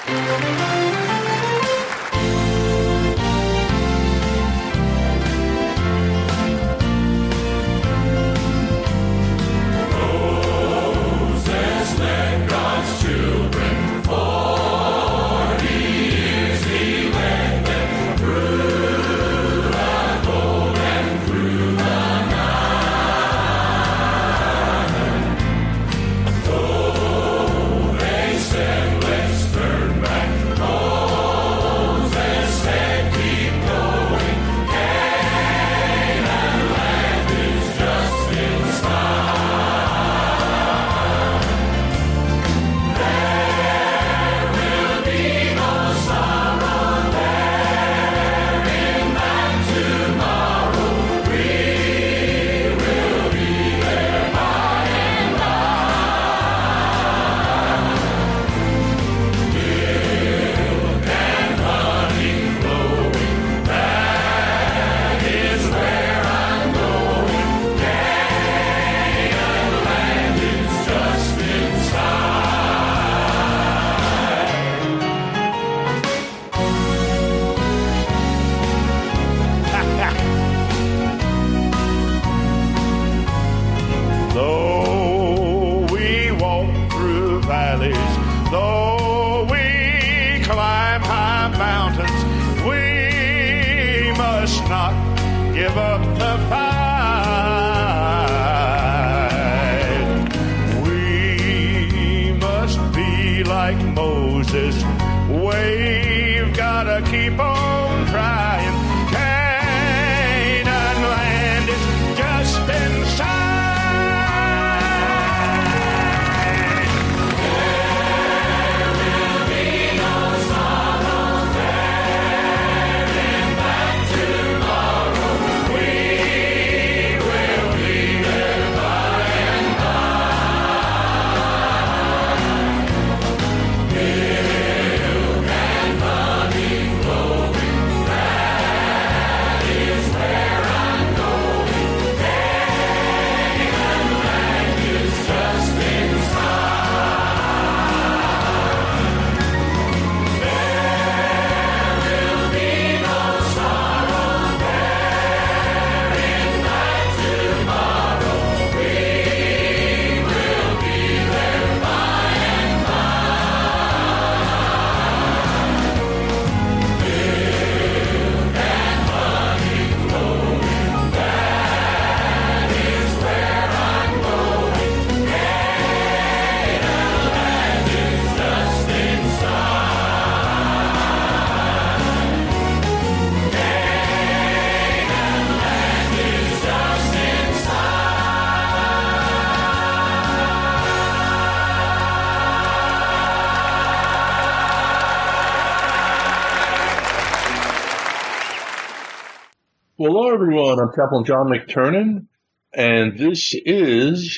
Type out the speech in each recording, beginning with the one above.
Well, hello, everyone. I'm Chaplain John McTernan, and this is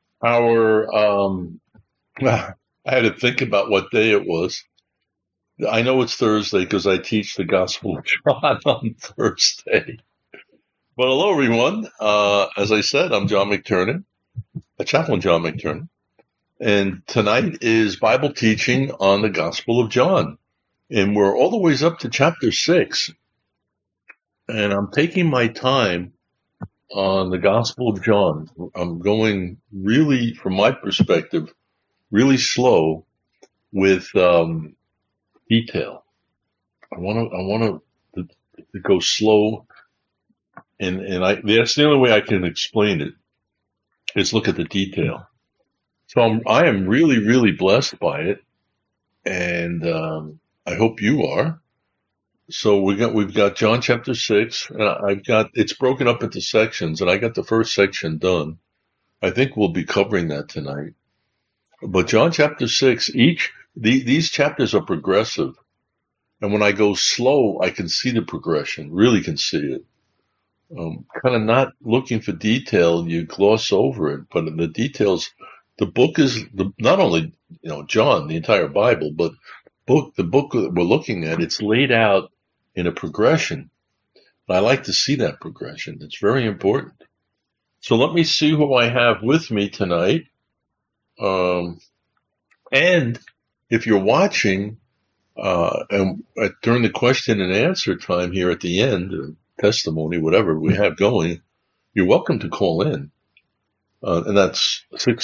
our, I had to think about what day it was. I know it's Thursday because I teach the Gospel of John on Thursday. But hello, everyone. As I said, I'm John McTernan, Chaplain John McTernan, and tonight is Bible teaching on the Gospel of John, and we're all the way up to chapter 6. And I'm taking my time on the Gospel of John. I'm going really, from my perspective, really slow with detail. I want to go slow, and that's the only way I can explain it is look at the detail. So I am really, really blessed by it, and I hope you are. So we've got John chapter 6, and it's broken up into sections, and I got the first section done. I think we'll be covering that tonight. But John chapter 6, these chapters are progressive, and when I go slow, I can see the progression, really can see it. Kind of not looking for detail, you gloss over it, but in the details, the book is not only John, the entire Bible, but the book that we're looking at, it's laid out in a progression. And I like to see that progression. It's very important. So let me see who I have with me tonight. And if you're watching, And during the question and answer time here at the end, testimony, whatever we have going, you're welcome to call in. And that's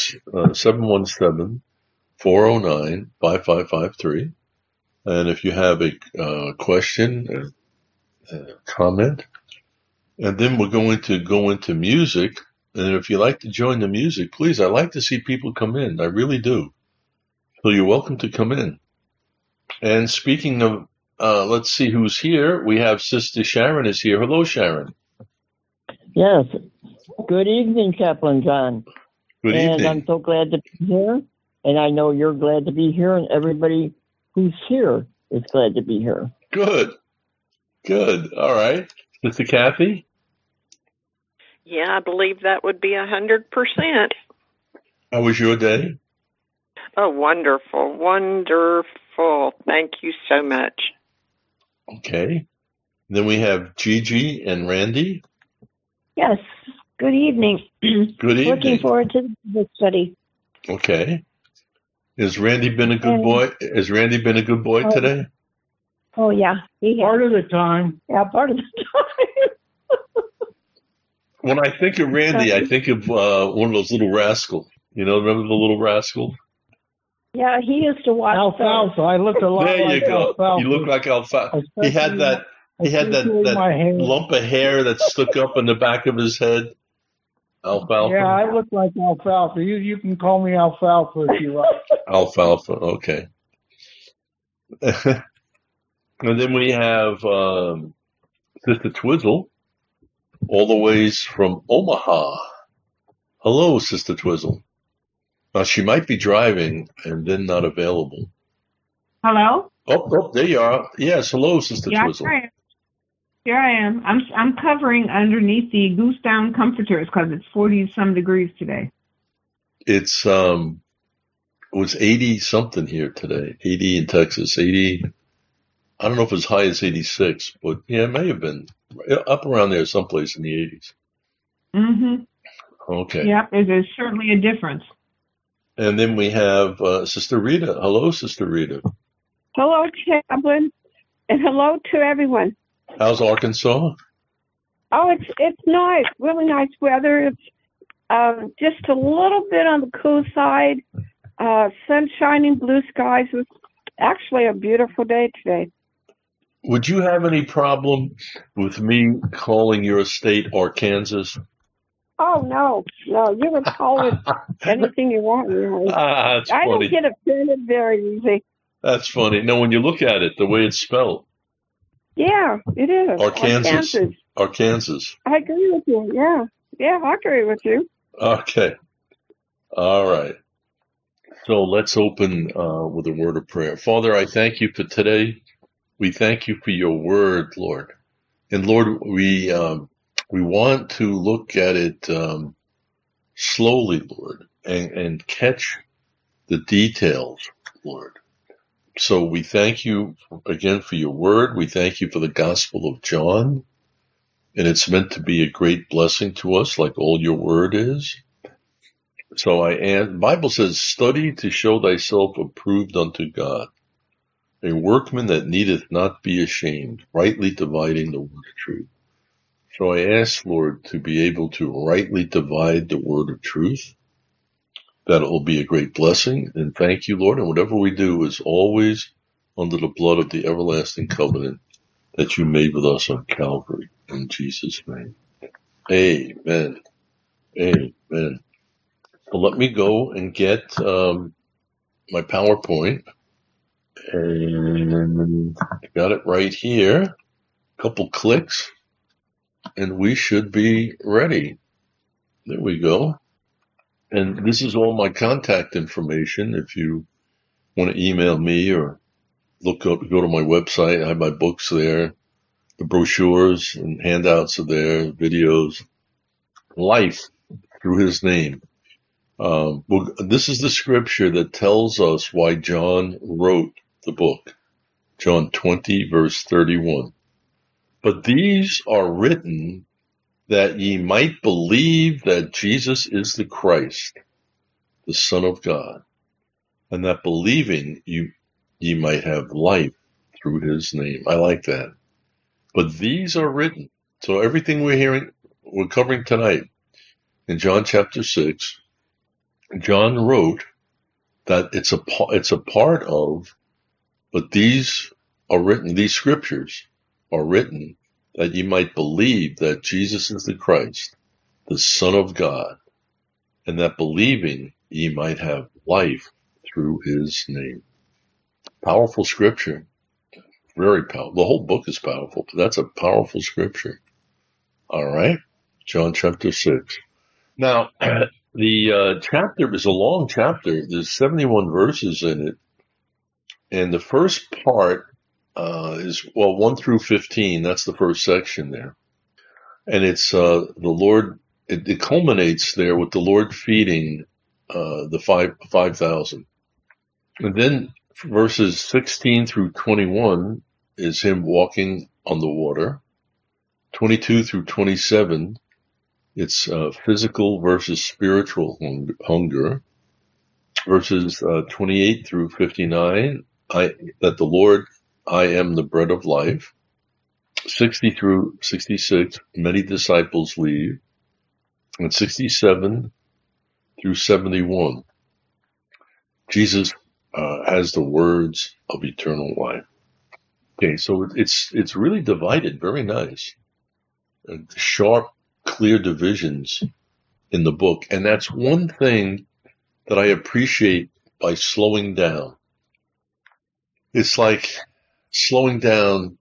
717-409-5553. And if you have a question, comment, and then we're going to go into music. And if you like to join the music, please, I like to see people come in. I really do. So you're welcome to come in. And speaking of, let's see who's here. We have Sister Sharon is here. Hello, Sharon. Yes. Good evening, Chaplain John. Good evening. And I'm so glad to be here. And I know you're glad to be here, and everybody who's here is glad to be here. Good. All right. Sister Kathy? Yeah, I believe that would be 100%. How was your day? Oh, wonderful. Thank you so much. Okay. Then we have Gigi and Randy. Yes. Good evening. Good evening. Looking forward to the study. Okay. Has Randy been a good boy? Has Randy been a good boy today? Oh, yeah. Part of the time. Yeah, part of the time. When I think of Randy, I think of one of those little rascals. You know, remember the little rascal? Yeah, he used to watch Alfalfa. I look a lot there like you go. Alfalfa. You look like Alfalfa. He had that lump of hair that stuck up in the back of his head. Alfalfa. Yeah, I look like Alfalfa. You can call me Alfalfa if you like. Alfalfa, okay. And then we have Sister Twizzle, all the ways from Omaha. Hello, Sister Twizzle. Now, she might be driving and then not available. Hello? Oh, there you are. Yes, hello, Sister Twizzle. Here I am. I'm covering underneath the goose down comforters because it's 40-some degrees today. It was 80 something here today. 80 in Texas. 80. I don't know if it's as high as 86, but yeah, it may have been up around there someplace in the 80s. Mm-hmm. Okay. Yep, there's certainly a difference. And then we have Sister Rita. Hello, Sister Rita. Hello, Chaplain, and hello to everyone. How's Arkansas? Oh, it's nice, really nice weather. It's just a little bit on the cool side. Sun shining, blue skies. It was actually a beautiful day today. Would you have any problem with me calling your state Arkansas? Oh, no. You can call it anything you want. That's funny. I don't get offended very easy. That's funny. No, when you look at it, the way it's spelled. Yeah, it is. Arkansas. I agree with you. Yeah, I agree with you. Okay. All right. So let's open with a word of prayer. Father, I thank you for today. We thank you for your word, Lord. And Lord, we want to look at it slowly, Lord, and catch the details, Lord. So we thank you again for your word. We thank you for the Gospel of John. And it's meant to be a great blessing to us, like all your word is. So the Bible says, study to show thyself approved unto God, a workman that needeth not be ashamed, rightly dividing the word of truth. So I ask, Lord, to be able to rightly divide the word of truth. That it will be a great blessing. And thank you, Lord. And whatever we do is always under the blood of the everlasting covenant that you made with us on Calvary. In Jesus' name. Amen. Amen. So let me go and get my PowerPoint. And I got it right here. A couple clicks. And we should be ready. There we go. And this is all my contact information. If you want to email me or go to my website, I have my books there. The brochures and handouts are there, videos. Life through his name. This is the scripture that tells us why John wrote the book. John 20, verse 31. But these are written that ye might believe that Jesus is the Christ, the Son of God, and that believing ye might have life through his name. I like that. But these are written. So everything we're covering tonight in John chapter 6, John wrote that it's a part of, but these are written, these scriptures are written that you might believe that Jesus is the Christ, the Son of God, and that believing ye might have life through his name. Powerful scripture. Very powerful. The whole book is powerful, but that's a powerful scripture. All right. John chapter 6. Now, the chapter is a long chapter. There's 71 verses in it. And the first part is 1 through 15. That's the first section there. And it's the Lord, it culminates there with the Lord feeding the 5,000. And then verses 16 through 21 is him walking on the water. 22 through 27, it's physical versus spiritual hunger. Verses 28 through 59, that the Lord, I am the bread of life. 60 through 66, many disciples leave. And 67 through 71, Jesus has the words of eternal life. Okay, so it's really divided, very nice. Sharp, clear divisions in the book. And that's one thing that I appreciate by slowing down. It's like slowing down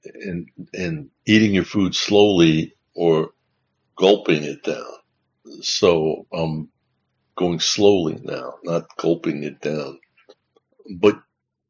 and eating your food slowly or gulping it down. So I'm going slowly now, not gulping it down. But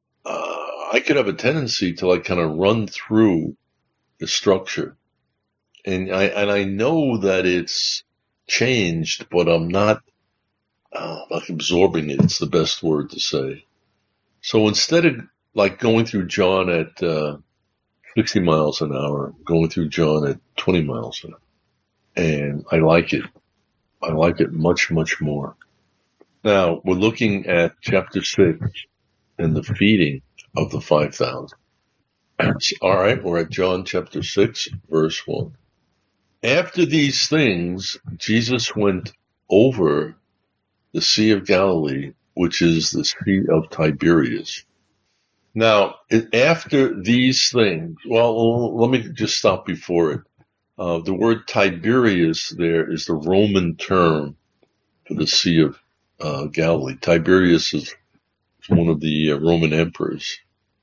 I could have a tendency to like kind of run through the structure. And I know that it's changed, but I'm not like absorbing it. It's the best word to say. So instead of like going through John at 60 miles an hour, going through John at 20 miles an hour. And I like it. I like it much, much more. Now, we're looking at chapter 6 and the feeding of the 5,000. All right, we're at John chapter 6, verse 1. After these things, Jesus went over the Sea of Galilee, which is the Sea of Tiberias. Now, after these things, well, let me just stop before it. The word Tiberias there is the Roman term for the Sea of Galilee. Tiberius is one of the Roman emperors.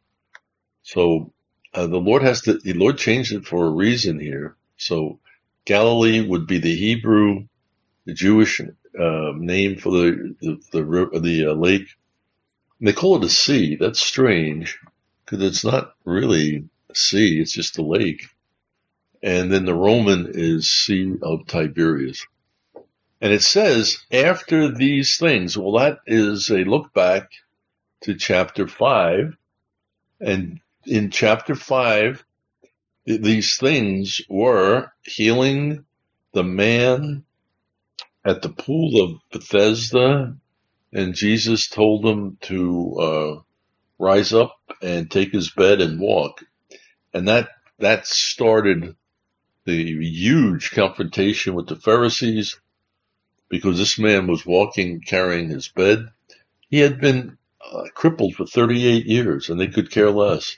So the Lord changed it for a reason here. So Galilee would be the Hebrew, the Jewish name for the lake. And they call it a sea. That's strange because it's not really a sea. It's just a lake. And then the Roman is Sea of Tiberias. And it says, after these things, well, that is a look back to chapter 5. And in chapter 5, these things were healing the man at the pool of Bethesda. And Jesus told him to rise up and take his bed and walk. And that started the huge confrontation with the Pharisees, because this man was walking, carrying his bed. He had been crippled for 38 years, and they could care less.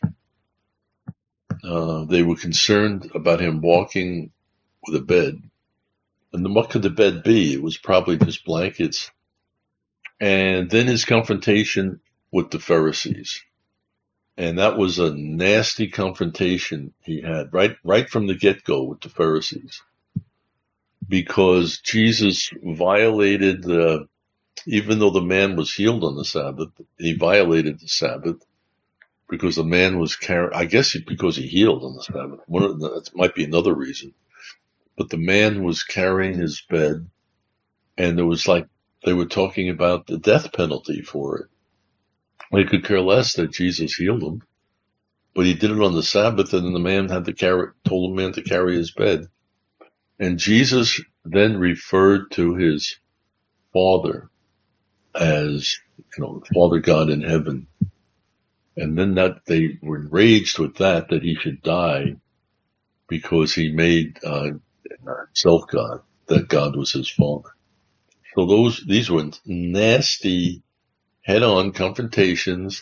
They were concerned about him walking with a bed. And what could the bed be? It was probably just blankets. And then his confrontation with the Pharisees. And that was a nasty confrontation he had right from the get-go with the Pharisees. Because Jesus violated even though the man was healed on the Sabbath, he violated the Sabbath because the man was I guess because he healed on the Sabbath. That might be another reason. But the man was carrying his bed, and there was they were talking about the death penalty for it. They could care less that Jesus healed him, but he did it on the Sabbath, and then the man told the man to carry his bed. And Jesus then referred to his Father as, Father God in heaven. And then that they were enraged with that he should die because he made himself God, that God was his father. So these were nasty head-on confrontations,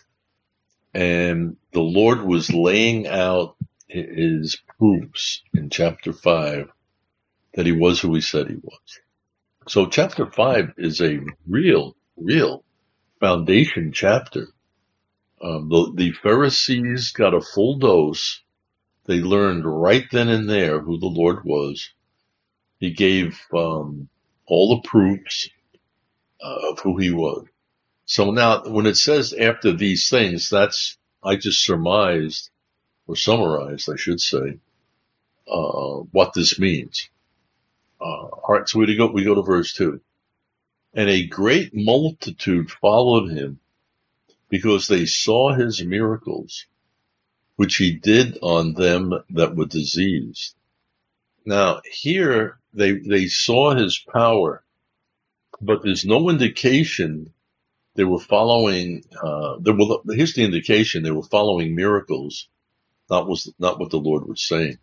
and the Lord was laying out his proofs in chapter 5 that he was who he said he was. So chapter 5 is a real foundation chapter. The Pharisees got a full dose. They learned right then and there who the Lord was. He gave all the proofs of who he was. So now when it says after these things, I just surmised, or summarized, I should say, what this means. All right, so we go to verse 2. And a great multitude followed him because they saw his miracles, which he did on them that were diseased. Now here they saw his power, but there's no indication they were following. Here's the indication: they were following miracles, not what the Lord was saying.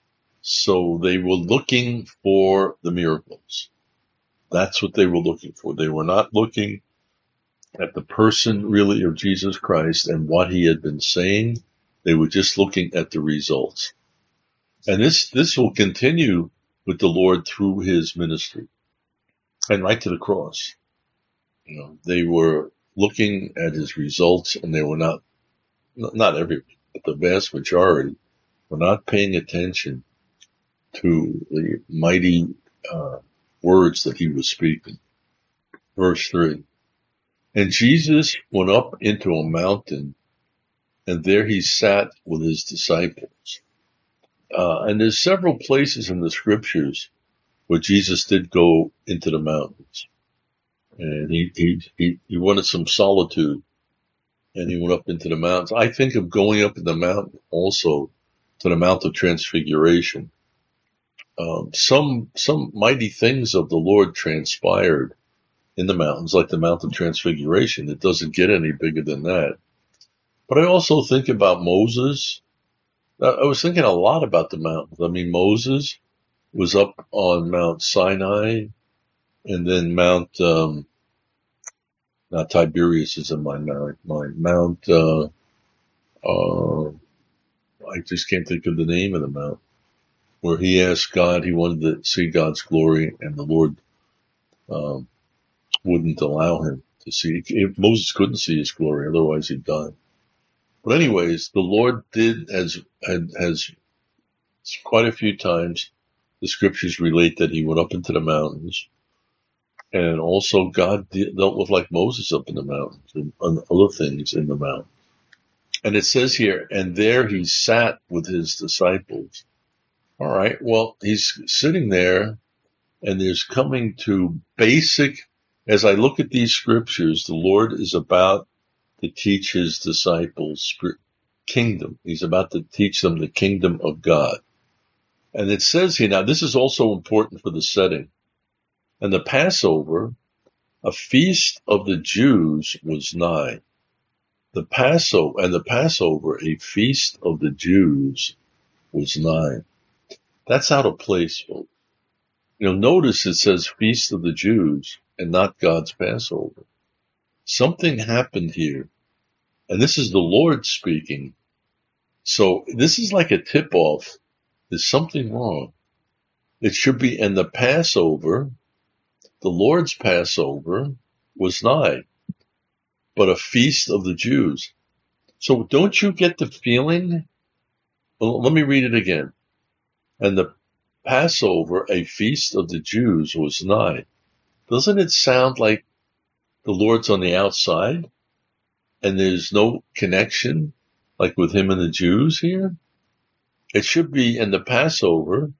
So they were looking for the miracles. That's what they were looking for. They were not looking at the person really of Jesus Christ and what he had been saying. They were just looking at the results. And this will continue with the Lord through his ministry and right to the cross. They were looking at his results, and they were not everybody, but the vast majority were not paying attention to the mighty words that he was speaking. Verse 3. And Jesus went up into a mountain, and there he sat with his disciples. And there's several places in the scriptures where Jesus did go into the mountains. And he wanted some solitude, and he went up into the mountains. I think of going up in the mountain also to the Mount of Transfiguration. Some mighty things of the Lord transpired in the mountains, like the Mount of Transfiguration. It doesn't get any bigger than that. But I also think about Moses. I was thinking a lot about the mountains. I mean, Moses was up on Mount Sinai, and then Mount, not Tiberias is in my mind, Mount, I just can't think of the name of the mount, where he asked God, he wanted to see God's glory, and the Lord wouldn't allow him to see. Moses couldn't see his glory, otherwise he'd die. But anyways, the Lord did, has quite a few times, the scriptures relate that he went up into the mountains, and also God dealt with, like Moses, up in the mountains and other things in the mountains. And it says here, and there he sat with his disciples. All right, well, he's sitting there, and there's coming to basic, as I look at these scriptures, the Lord is about to teach his disciples kingdom. He's about to teach them the kingdom of God. And it says here, now this is also important for the setting. And the Passover, a feast of the Jews, was nigh. The Passover, a feast of the Jews, was nigh. That's out of place, folks. Notice it says feast of the Jews and not God's Passover. Something happened here, and this is the Lord speaking. So this is like a tip-off. There's something wrong. It should be, and the Passover, the Lord's Passover, was nigh, but a feast of the Jews. So don't you get the feeling? Well, let me read it again. And the Passover, a feast of the Jews, was nigh. Doesn't it sound like the Lord's on the outside and there's no connection like with him and the Jews here? It should be in the Passover,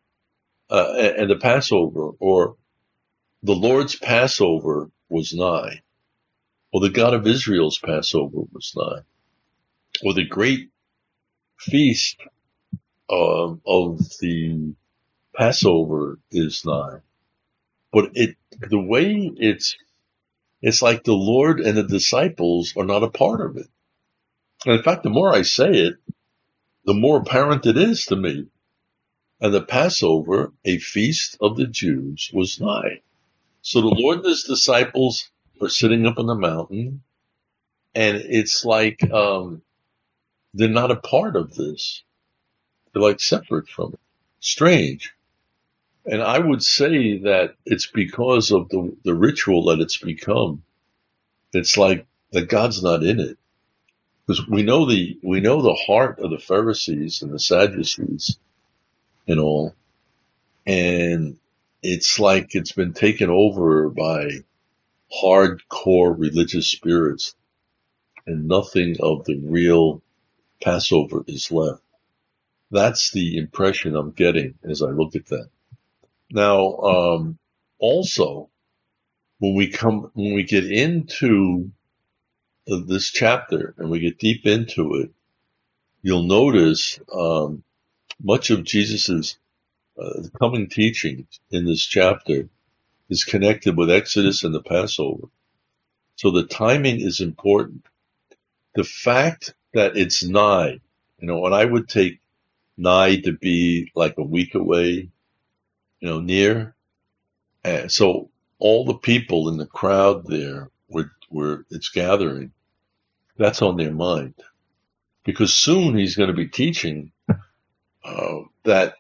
or the Lord's Passover was nigh, or the God of Israel's Passover was nigh, or the great feast of the Passover is nigh. But the way it's like the Lord and the disciples are not a part of it. And in fact, the more I say it, the more apparent it is to me. And the Passover, a feast of the Jews, was nigh. So the Lord and his disciples are sitting up on the mountain, and it's like they're not a part of this. They're like separate from it. Strange. And I would say that it's because of the ritual that it's become. It's like that God's not in it. Because we know the heart of the Pharisees and the Sadducees and all. And it's like it's been taken over by hardcore religious spirits, and nothing of the real Passover is left. That's the impression I'm getting as I look at that. Now, also, when we get into this chapter and we get deep into it, you'll notice much of Jesus's coming teaching in this chapter is connected with Exodus and the Passover. So the timing is important. The fact that it's nigh, and I would take nigh to be like a week away, near. And so all the people in the crowd there where it's gathering, that's on their mind. Because soon he's going to be teaching that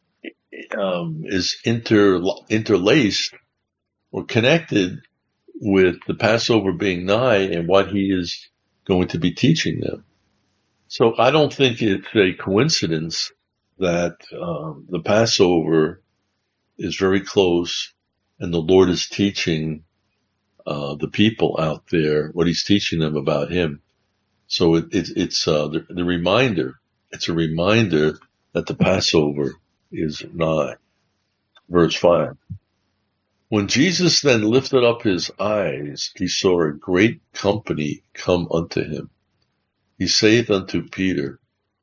is interlaced or connected with the Passover being nigh and what he is going to be teaching them. So I don't think it's a coincidence that the Passover is very close and the Lord is teaching the people out there what he's teaching them about him. So it's the reminder. It's a reminder that the Passover is nigh. Verse 5. When Jesus then lifted up his eyes, he saw a great company come unto him. He saith unto Peter,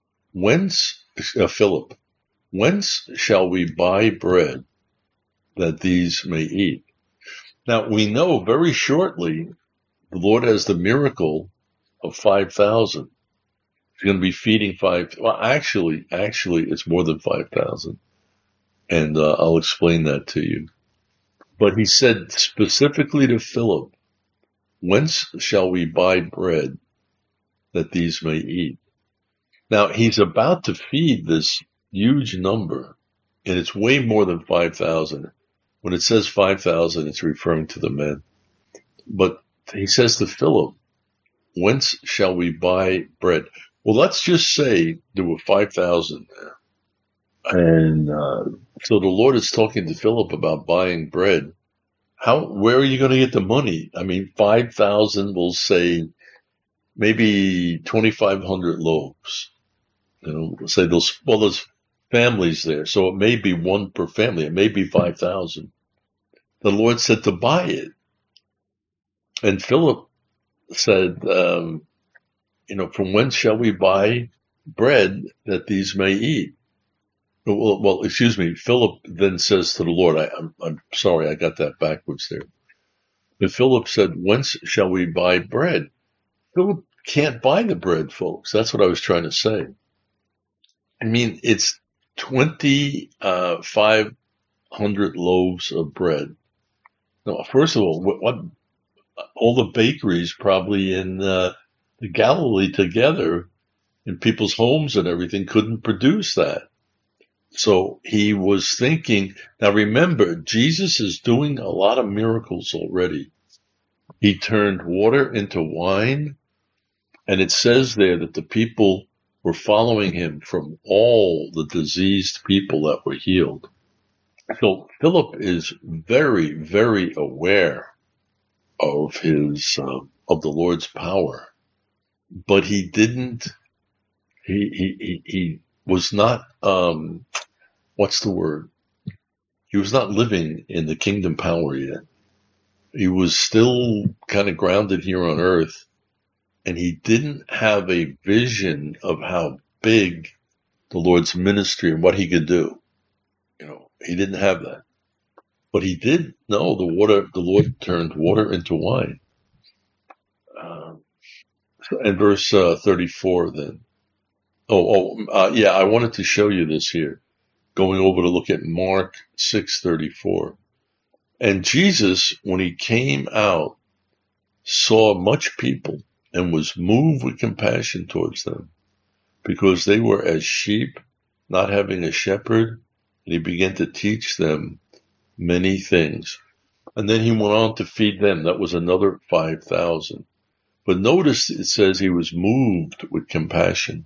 Philip, whence shall we buy bread that these may eat? Now we know very shortly the Lord has the miracle of 5,000. He's going to be feeding actually it's more than 5,000. And I'll explain that to you. But he said specifically to Philip, whence shall we buy bread that these may eat? Now he's about to feed this huge number, and it's way more than 5,000. When it says 5,000, it's referring to the men. But he says to Philip, whence shall we buy bread? Well, let's just say there were 5,000 there. And so the Lord is talking to Philip about buying bread. Where are you going to get the money? 5,000 will say maybe 2,500 loaves. Say there's families there. So it may be one per family. It may be 5,000. The Lord said to buy it. And Philip said, from whence shall we buy bread that these may eat? Well, excuse me. Philip then says to the Lord, I'm sorry, I got that backwards there. But Philip said, whence shall we buy bread? Philip can't buy the bread, folks. That's what I was trying to say. It's 2,500 loaves of bread. Now, first of all, all the bakeries probably in the Galilee together in people's homes and everything couldn't produce that. So he was thinking, now remember, Jesus is doing a lot of miracles already. He turned water into wine, and it says there that the people were following him from all the diseased people that were healed. So Philip is very, very aware of his, of the Lord's power, but he was not, what's the word? He was not living in the kingdom power yet. He was still kind of grounded here on earth, and he didn't have a vision of how big the Lord's ministry and what he could do. He didn't have that. But he did know the Lord turned water into wine. And verse 34 then. Yeah, I wanted to show you this here. Going over to look at Mark 6:34. And Jesus, when he came out, saw much people and was moved with compassion towards them, because they were as sheep, not having a shepherd, and he began to teach them many things. And then he went on to feed them. That was another 5,000. But notice it says he was moved with compassion.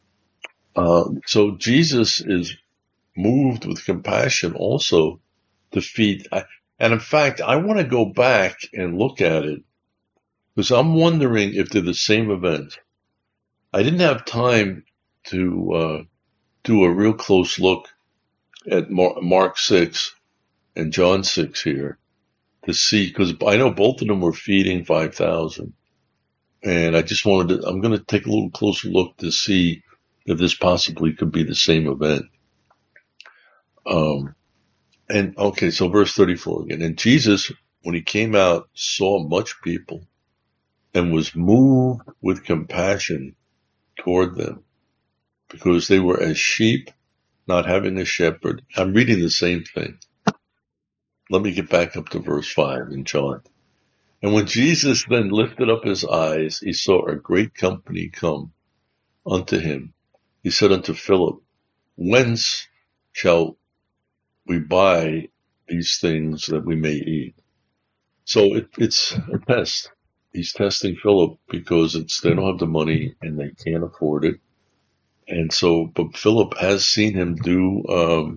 So Jesus is moved with compassion also to feed. And in fact, I want to go back and look at it, because I'm wondering if they're the same event. I didn't have time to do a real close look at Mark 6 and John 6 here to see, because I know both of them were feeding 5,000. And I just I'm going to take a little closer look to see if this possibly could be the same event. So verse 34 again. And Jesus, when he came out, saw much people and was moved with compassion toward them, because they were as sheep, not having a shepherd. I'm reading the same thing. Let me get back up to verse 5 in John. And when Jesus then lifted up his eyes, he saw a great company come unto him. He said unto Philip, whence shall we buy these things that we may eat? So it's a test. He's testing Philip because they don't have the money and they can't afford it. And so, but Philip has seen him do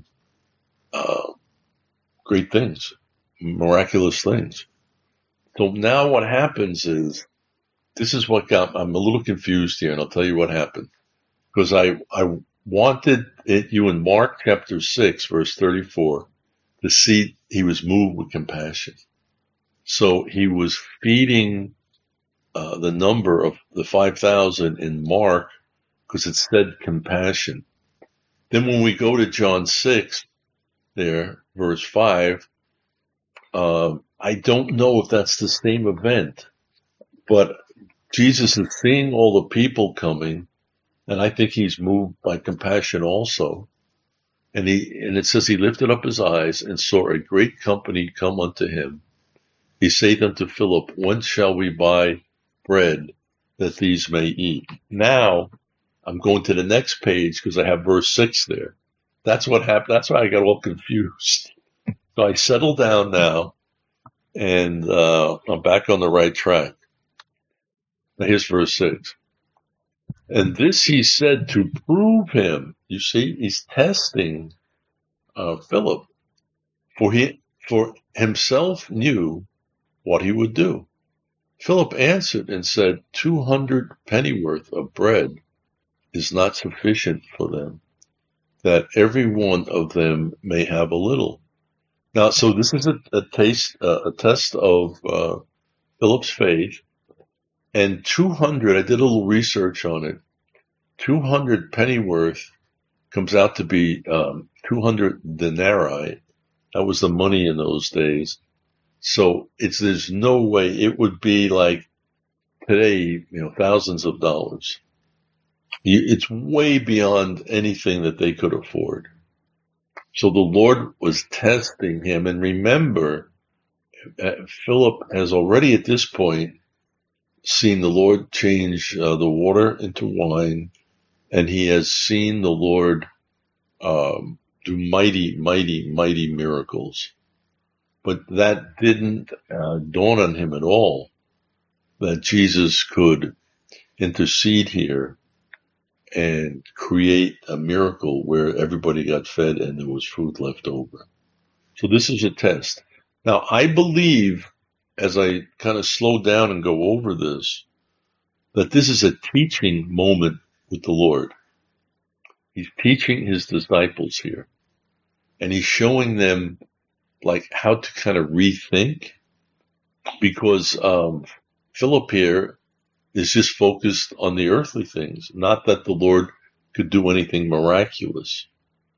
great things, miraculous things. So now what happens is, this is what I'm a little confused here, and I'll tell you what happened. Because I wanted you in Mark chapter 6, verse 34, to see he was moved with compassion. So he was feeding the number of the 5,000 in Mark, because it said compassion. Then when we go to John 6, there, verse 5, I don't know if that's the same event, but Jesus is seeing all the people coming, and I think he's moved by compassion also. And it says he lifted up his eyes and saw a great company come unto him. He saith unto Philip, whence shall we buy bread that these may eat? Now, I'm going to the next page because I have verse 6 there. That's what happened. That's why I got all confused. So I settled down now, and I'm back on the right track. Now here's verse 6. And this he said to prove him. You see, he's testing Philip. For himself knew what he would do. Philip answered and said, 200 pennyworth of bread is not sufficient for them, that every one of them may have a little. Now, so this is a test of Philip's faith. And 200, I did a little research on it. 200 pennyworth comes out to be 200 denarii. That was the money in those days. So there's no way it would be like today, thousands of dollars. It's way beyond anything that they could afford. So the Lord was testing him. And remember, Philip has already at this point seen the Lord change the water into wine, and he has seen the Lord do mighty, mighty, mighty miracles. But that didn't dawn on him at all, that Jesus could intercede here and create a miracle where everybody got fed and there was food left over. So this is a test. Now, I believe, as I kind of slow down and go over this, that this is a teaching moment with the Lord. He's teaching his disciples here, and he's showing them like how to kind of rethink, because Philip here is just focused on the earthly things, not that the Lord could do anything miraculous.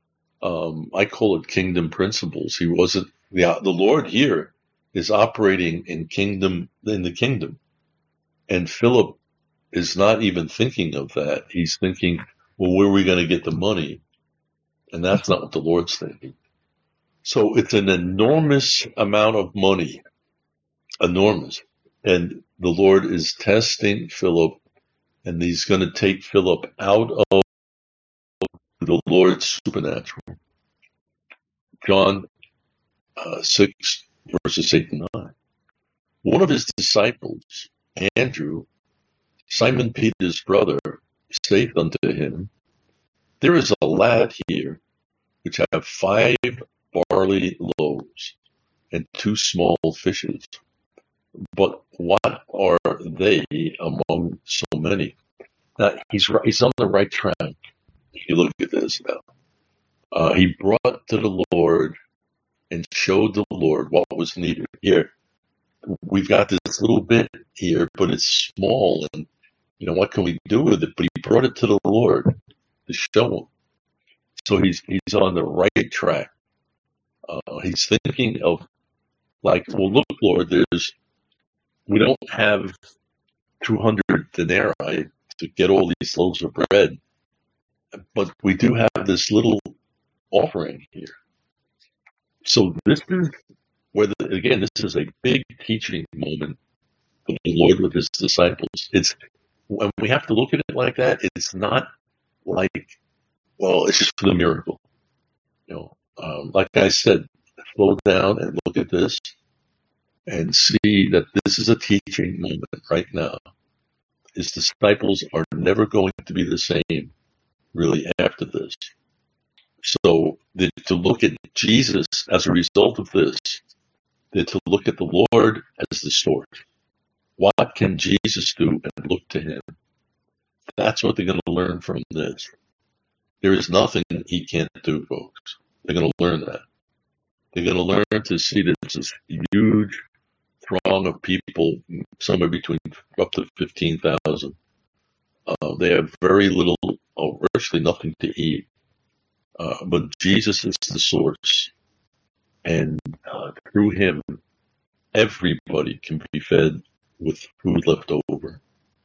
I call it kingdom principles. He wasn't, the Lord here is operating in the kingdom. And Philip is not even thinking of that. He's thinking, well, where are we going to get the money? And that's not what the Lord's thinking. So it's an enormous amount of money, enormous. And the Lord is testing Philip, and he's going to take Philip out of the Lord's supernatural. John 6, verses 8 and 9. One of his disciples, Andrew, Simon Peter's brother, saith unto him, There is a lad here which have 5 barley loaves and 2 small fishes. But what are they among so many? Now, he's on the right track. You look at this now. He brought to the Lord and showed the Lord what was needed. Here, we've got this little bit here, but it's small, and what can we do with it? But he brought it to the Lord to show him. So he's on the right track. He's thinking of well, look, Lord, we don't have 200 denarii to get all these loaves of bread, but we do have this little offering here. So this is again, this is a big teaching moment for the Lord with his disciples. When we have to look at it like that, it's not like, well, it's just for the miracle. Like I said, slow down and look at this and see that this is a teaching moment right now. His disciples are never going to be the same, really, after this. So to look at Jesus as a result of this, to look at the Lord as the source. What can Jesus do? And look to him. That's what they're going to learn from this. There is nothing he can't do, folks. They're going to learn that. They're going to learn to see that there's this huge throng of people, somewhere between up to 15,000. They have very little, or virtually nothing to eat. But Jesus is the source. And through him, everybody can be fed with food left over.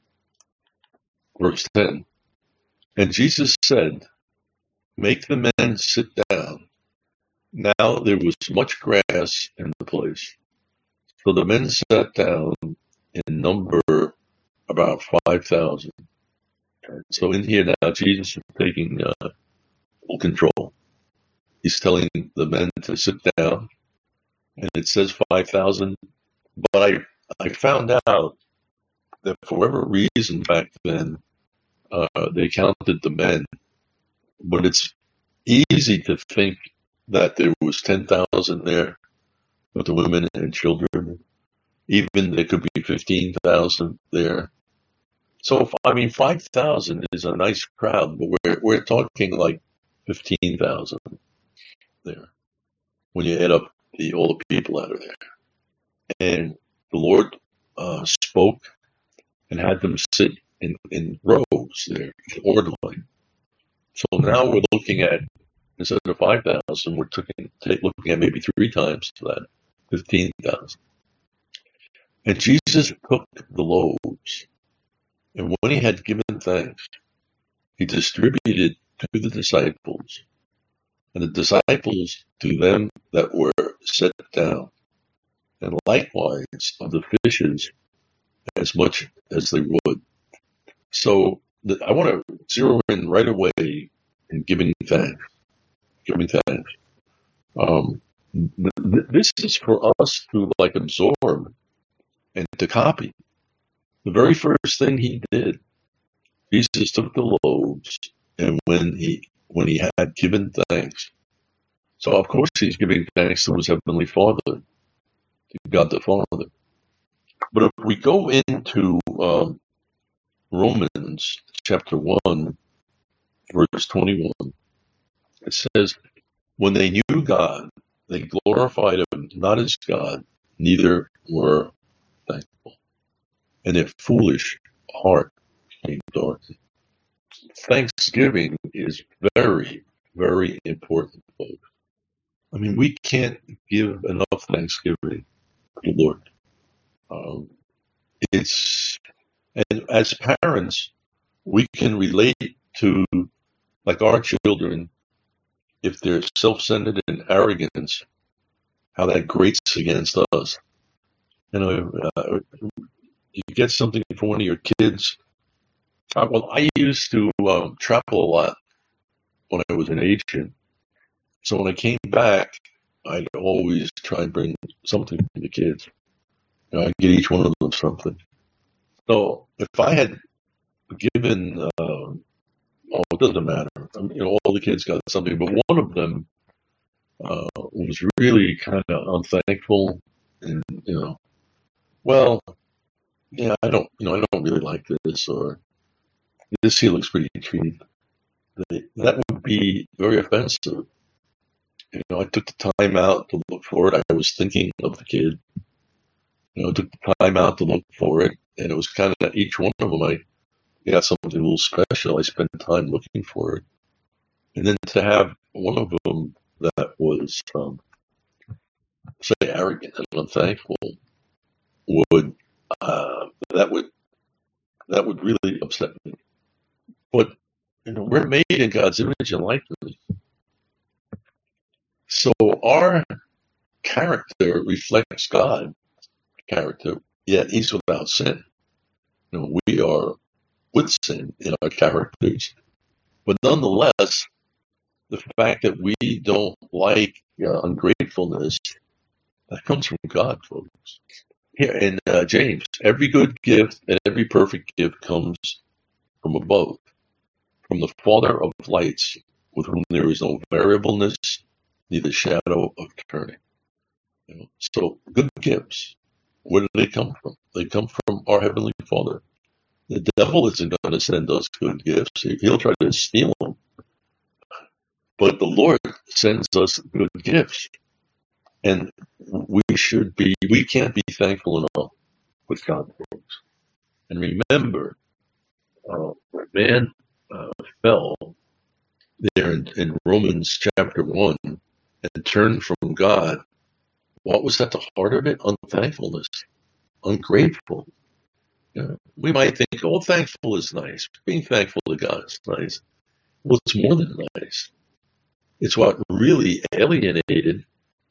Verse 10. And Jesus said, Make the men sit down. Now there was much grass in the place. So the men sat down in number about 5,000. So in here now, Jesus is taking full control. He's telling the men to sit down, and it says 5,000. But I found out that for whatever reason back then, they counted the men. But it's easy to think that there was 10,000 there with the women and children. Even there could be 15,000 there. So, 5,000 is a nice crowd, but we're talking like 15,000 there when you add up all the people that are there. And the Lord spoke and had them sit in rows there, in order line. So now we're looking at, instead of 5,000, we're looking at maybe 3 times that, 15,000. And Jesus took the loaves, and when he had given thanks, he distributed to the disciples, and the disciples to them that were set down, and likewise of the fishes as much as they would. So I want to zero in right away in giving thanks. This is for us to absorb and to copy. The very first thing he did, Jesus took the loaves, and when he had given thanks, so of course he's giving thanks to his heavenly Father, to God the Father. But if we go into Romans chapter 1, verse 21, it says, When they knew God, they glorified him not as God, neither were thankful. And their foolish heart became darkened. Thanksgiving is very, very important, folks. We can't give enough thanksgiving to the Lord. It's And as parents, we can relate to, like our children, if they're self-centered and arrogant, how that grates against us. You get something from one of your kids. Well, I used to travel a lot when I was an agent. So when I came back, I'd always try and bring something for the kids. I'd get each one of them something. So if I had given, it doesn't matter. All the kids got something, but one of them was really kind of unthankful, and I don't really like this, or this here looks pretty cheap. That would be very offensive. I took the time out to look for it. I was thinking of the kid. I took the time out to look for it, and it was kind of each one of them. I got something a little special. I spent time looking for it, and then to have one of them that was, say, arrogant and unthankful would that would really upset me. But we're made in God's image and likeness, so our character reflects God's character. Yet He's without sin. We are with sin in our characters, but nonetheless, the fact that we don't like ungratefulness, that comes from God, folks. Here in James, every good gift and every perfect gift comes from above, from the Father of lights, with whom there is no variableness, neither shadow of turning. So good gifts, where do they come from? They come from our Heavenly Father. The devil isn't going to send us good gifts. He'll try to steal them. But the Lord sends us good gifts. And we can't be thankful enough with God, folks. And remember, when man fell there in Romans chapter 1 and turned from God, what was at the heart of it? Unthankfulness, ungrateful. We might think, thankful is nice. Being thankful to God is nice. Well, it's more than nice. It's what really alienated.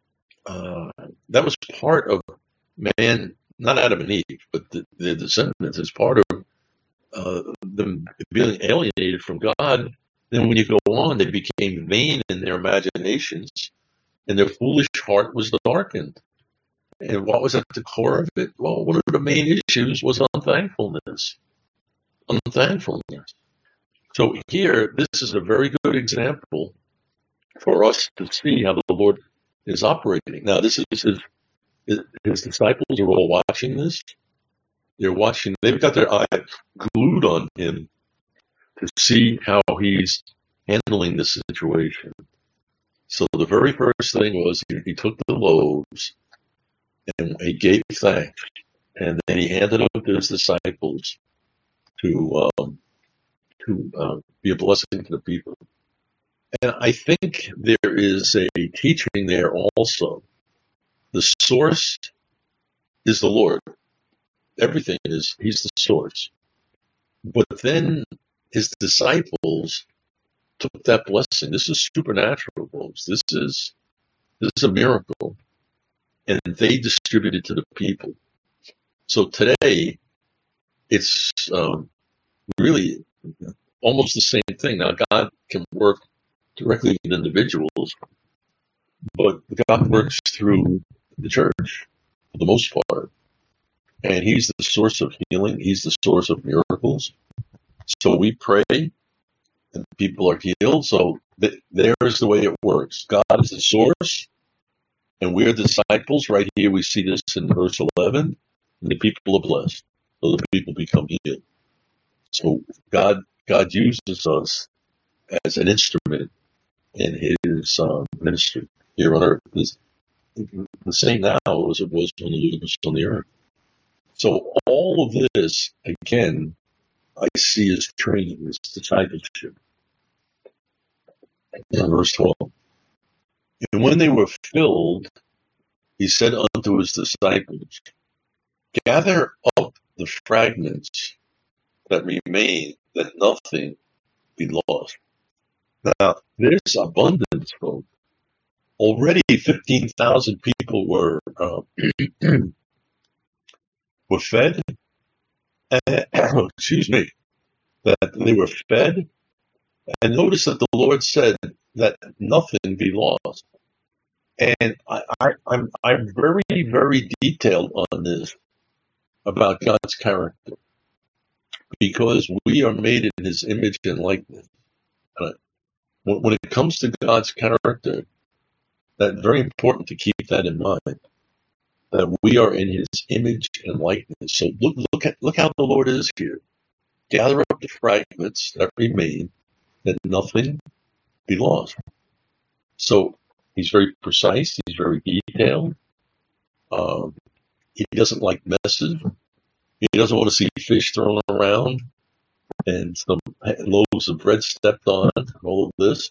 That was part of man, not Adam and Eve, but their descendants. It's part of them being alienated from God. Then when you go on, they became vain in their imaginations, and their foolish heart was darkened. And what was at the core of it? Well, one of the main issues was unthankfulness. Unthankfulness. So here, this is a very good example for us to see how the Lord is operating. Now, this is his disciples are all watching this. They're watching. They've got their eyes glued on him to see how he's handling the situation. So the very first thing was he took the loaves and he gave thanks, and then he handed them to his disciples to be a blessing to the people. And I think there is a teaching there also. The source is the Lord. Everything He's the source. But then his disciples took that blessing. This is supernatural, folks. This is a miracle. And they distributed it to the people. So today, it's really almost the same thing. Now, God can work directly with individuals, but God works through the church for the most part. And He's the source of healing. He's the source of miracles. So we pray and people are healed. So there's the way it works. God is the source, and we're disciples. Right here we see this in verse 11. And the people are blessed. So the people become healed. So God uses us as an instrument in His ministry here on earth. It's the same now as it was when the Lord was on the earth. So all of this, again, I see as training, as discipleship. In verse 12. And when they were filled, He said unto His disciples, gather up the fragments that remain, that nothing be lost. Now, there's abundance, folks. Already 15,000 people were fed. Excuse me. That they were fed. And notice that the Lord said that nothing be lost. And I'm very, very detailed on this about God's character, because we are made in His image and likeness. When it comes to God's character, that's very important to keep that in mind, that we are in His image and likeness. So look how the Lord is here. Gather up the fragments that remain, that nothing be lost. So He's very precise. He's very detailed. He doesn't like messes. He doesn't want to see fish thrown around and some loaves of bread stepped on, all of this.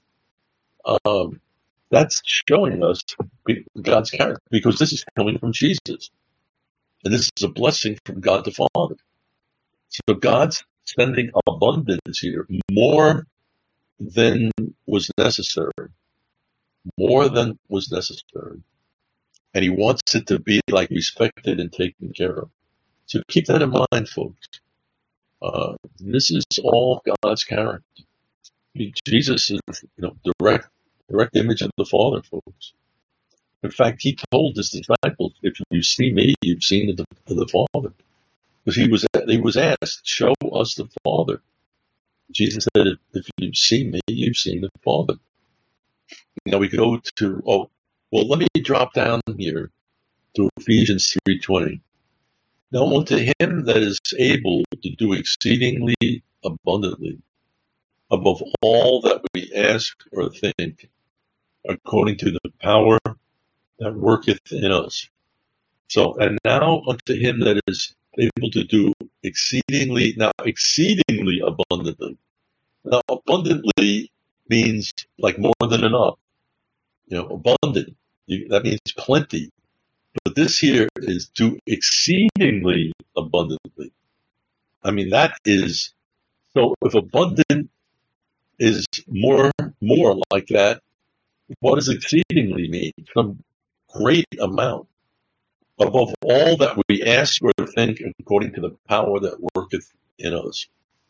That's showing us God's character, because this is coming from Jesus. And this is a blessing from God the Father. So God's sending abundance here, more than was necessary. More than was necessary. And He wants it to be like respected and taken care of. So keep that in mind, folks. This is all God's character. Jesus is, direct image of the Father, folks. In fact, He told His disciples, "If you see me, you've seen the Father." Because He was asked, "Show us the Father." Jesus said, "If you've seen me, you've seen the Father." Now we go to, let me drop down here to Ephesians 3:20. Now unto Him that is able to do exceedingly abundantly, above all that we ask or think, according to the power that worketh in us. So, and now unto Him that is able to do exceedingly abundantly. Now, abundantly means like more than enough. Abundant. That means plenty. But this here is do exceedingly abundantly. I mean, that is, so if abundant is more like that, what does exceedingly mean? Some great amount. Above all that we ask or think, according to the power that worketh in us.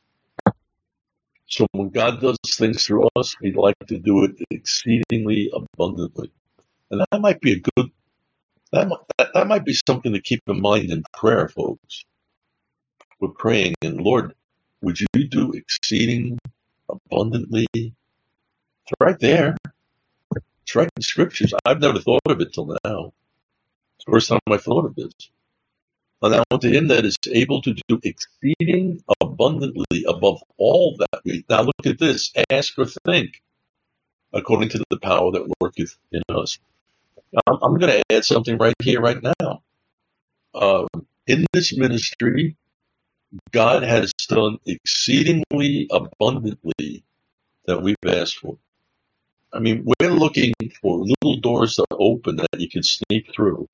So when God does things through us, He'd like to do it exceedingly abundantly. And that might be that might be something to keep in mind in prayer, folks. We're praying, and Lord, would you do exceeding abundantly? It's right there. It's right in the Scriptures. I've never thought of it till now. It's the first time I thought of this. And now unto Him that is able to do exceeding abundantly above all that we... Now look at this. Ask or think, according to the power that worketh in us. I'm going to add something right here, right now. In this ministry, God has done exceedingly abundantly that we've asked for. I mean, we're looking for little doors to open that you can sneak through.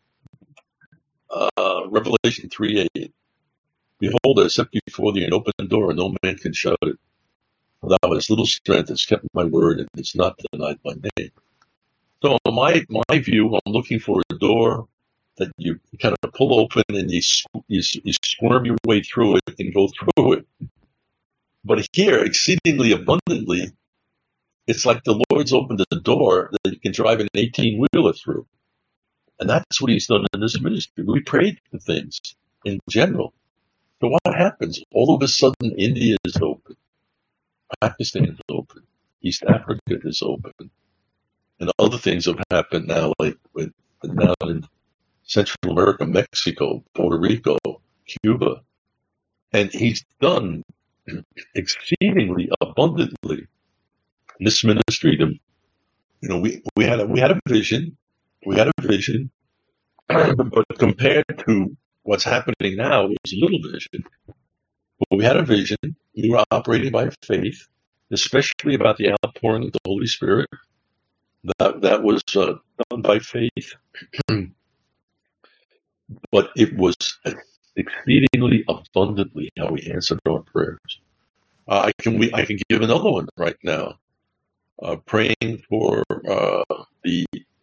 Revelation 3:8. Behold, I set before thee an open door, and no man can shut it. Thou hast little strength, hast kept my word, and hast not denied my name. So in my view, I'm looking for a door that you kind of pull open and you squirm your way through it and go through it. But here, exceedingly abundantly, it's like the Lord's opened the door that you can drive an 18-wheeler through. And that's what He's done in this ministry. We prayed for things in general. So what happens? All of a sudden, India is open. Pakistan is open. East Africa is open. And other things have happened now, like now in Central America, Mexico, Puerto Rico, Cuba. And He's done exceedingly abundantly in this ministry. We had a vision. We had a vision, but compared to what's happening now, it was a little vision. But we had a vision. We were operating by faith, especially about the outpouring of the Holy Spirit. That was done by faith. But it was exceedingly abundantly how he answered our prayers. I can give another one right now. Praying for the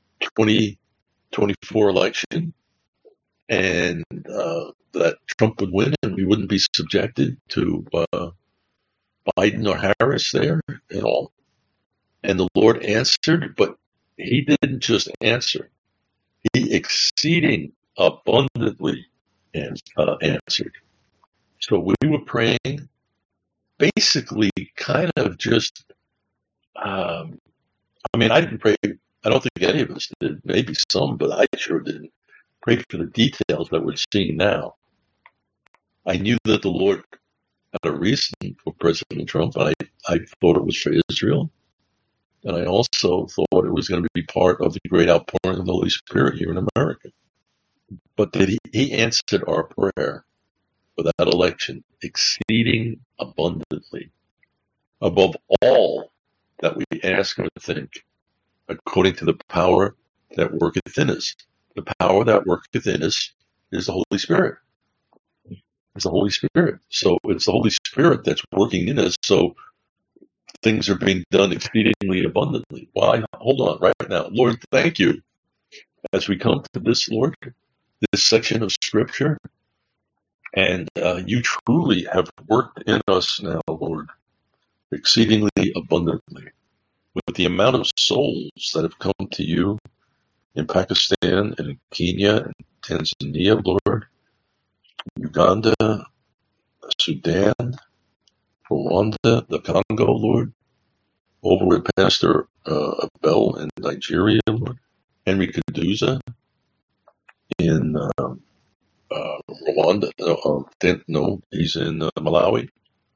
2024 election, and that Trump would win and we wouldn't be subjected to Biden or Harris there at all. And the Lord answered, but he didn't just answer. He exceeding abundantly answered. So we were praying basically kind of just, I didn't pray. I don't think any of us did. Maybe some, but I sure didn't pray for the details that we're seeing now. I knew that the Lord had a reason for President Trump. I thought it was for Israel. And I also thought it was going to be part of the great outpouring of the Holy Spirit here in America. But that he answered our prayer for that election, exceeding abundantly, above all that we ask or think, according to the power that worketh in us. The power that worketh in us is the Holy Spirit. It's the Holy Spirit. So it's the Holy Spirit that's working in us. So things are being done exceedingly abundantly. Why? Hold on right now. Lord, thank you. As we come to this, Lord, this section of Scripture, and you truly have worked in us now, Lord, exceedingly abundantly. With the amount of souls that have come to you in Pakistan and in Kenya and Tanzania, Lord, Uganda, Sudan, Rwanda, the Congo, Lord, over with Pastor Abel in Nigeria, Lord, Henry Kaduza in Rwanda, he's in Malawi.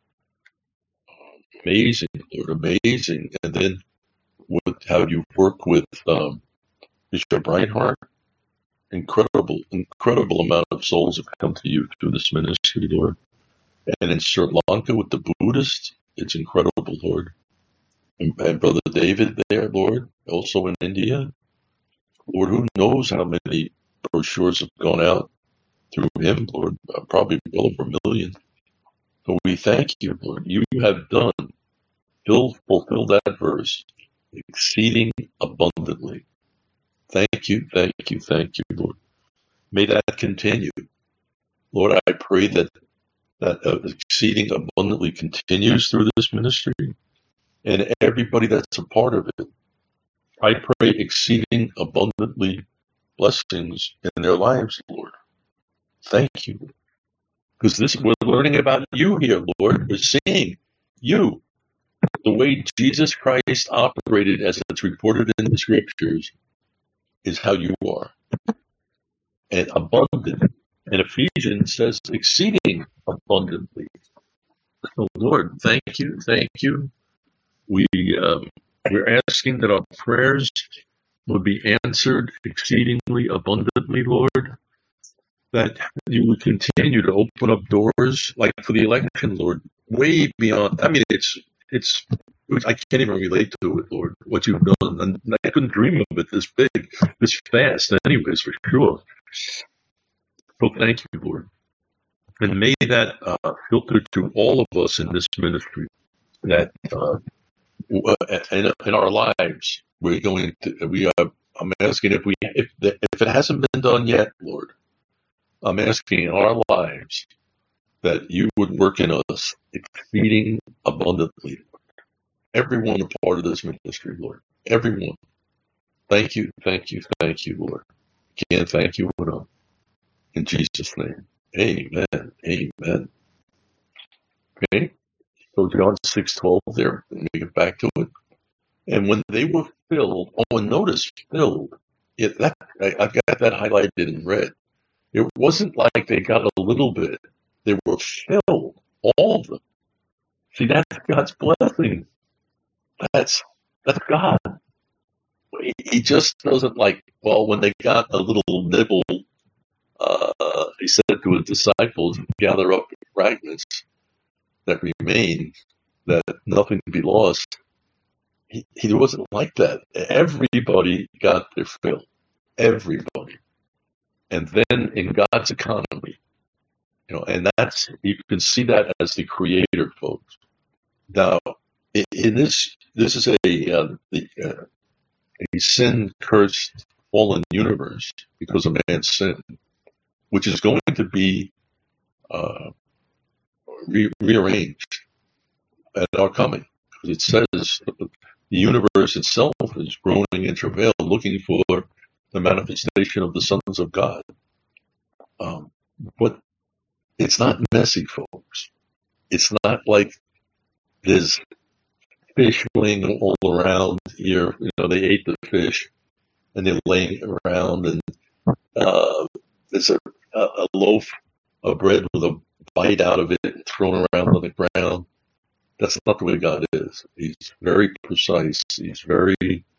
Amazing, Lord, amazing. And then how you work with Bishop Reinhardt, incredible amount of souls have come to you through this ministry, Lord. And in Sri Lanka with the Buddhists, it's incredible, Lord. And Brother David there, Lord, also in India. Lord, who knows how many brochures have gone out through him, Lord, probably well over 1 million. So we thank you, Lord. You have done, fulfill that verse, exceeding abundantly. Thank you, Lord. May that continue. Lord, I pray that exceeding abundantly continues through this ministry and everybody that's a part of it. I pray exceeding abundantly blessings in their lives, Lord. Thank you. Because we're learning about you here, Lord. We're seeing you. The way Jesus Christ operated as it's reported in the Scriptures is how you are. And abundant. And Ephesians says exceeding abundantly. So Lord, thank you. We're asking that our prayers would be answered exceedingly abundantly, Lord. That you would continue to open up doors, like for the election, Lord, way beyond. I mean, I can't even relate to it, Lord, what you've done. And I couldn't dream of it this big, this fast, anyways, for sure. So thank you, Lord. And may that filter to all of us in this ministry, that in our lives, I'm asking if it hasn't been done yet, Lord, I'm asking in our lives that you would work in us exceeding abundantly. Everyone a part of this ministry, Lord. Everyone. Thank you, Lord. Can't thank you enough. In Jesus' name. Amen. Okay. So John 6:12 there. Let me get back to it. And when they were filled, and notice filled. I've got that highlighted in red. It wasn't like they got a little bit. They were filled, all of them. See, that's God's blessing. That's God. He just doesn't when they got a little nibble, he said to his disciples, gather up the fragments that remain, that nothing be lost. He wasn't like that. Everybody got their fill. Everybody. And then in God's economy, And you can see that as the creator, folks. Now, in this is a sin-cursed, fallen universe because of man's sin, which is going to be rearranged at our coming. Because it says the universe itself is groaning in travail, looking for the manifestation of the sons of God. But it's not messy, folks. It's not like there's fish laying all around here. They ate the fish and they're laying around, and there's a loaf of bread with a bite out of it thrown around on the ground. That's not the way God is. He's very precise. He's very,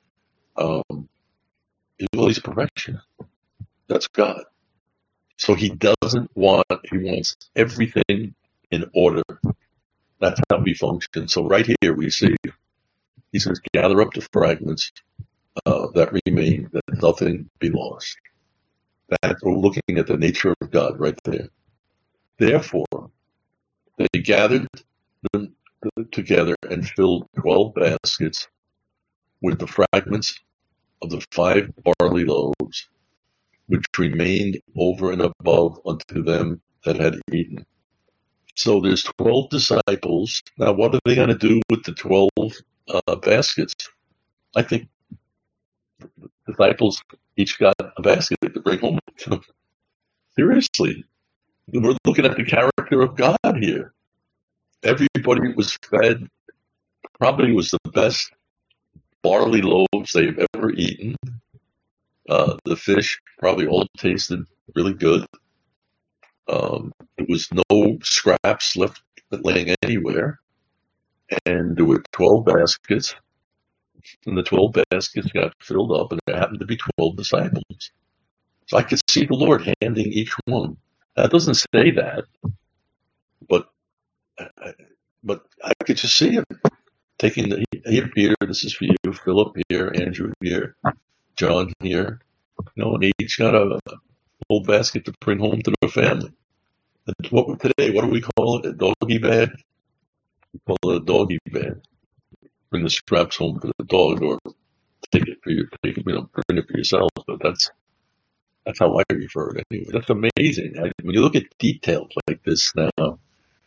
he's perfection. That's God. So he wants everything in order. That's how we function. So right here we see, he says, gather up the fragments that remain, that nothing be lost. That we're looking at the nature of God right there. Therefore, they gathered them together and filled 12 baskets with the fragments of the 5 barley loaves, which remained over and above unto them that had eaten. So there's 12 disciples. Now, what are they going to do with the 12 baskets? I think the disciples each got a basket to bring home to them. Seriously, we're looking at the character of God here. Everybody was fed. Probably was the best barley loaves they've ever eaten. The fish probably all tasted really good. There was no scraps left laying anywhere. And there were 12 baskets. And the 12 baskets got filled up, and there happened to be 12 disciples. So I could see the Lord handing each one. Now, it doesn't say that, but I could just see him taking here, Peter, this is for you, Philip here, Andrew here, John here. And each got a whole basket to bring home to the family. And what do we call it? A doggy bag? We call it a doggy bag. Bring the scraps home for the dog, or bring it for yourself. But that's how I refer it anyway. That's amazing. When you look at details like this now,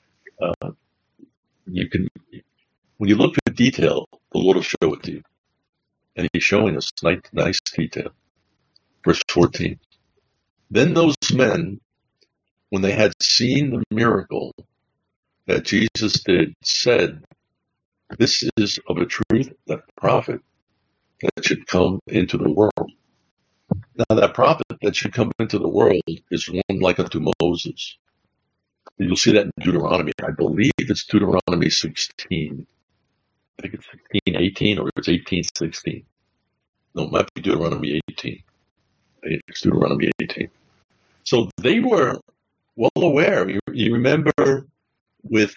when you look at detail, the Lord will show it to you. And he's showing us nice detail. Verse 14. Then those men, when they had seen the miracle that Jesus did, said, this is of a truth that prophet that should come into the world. Now that prophet that should come into the world is one like unto Moses. You'll see that in Deuteronomy. I believe it's Deuteronomy 16. I think it's 16:18 or it's 18:16. No, it might be Deuteronomy 18. It's Deuteronomy 18. So they were well aware. You remember with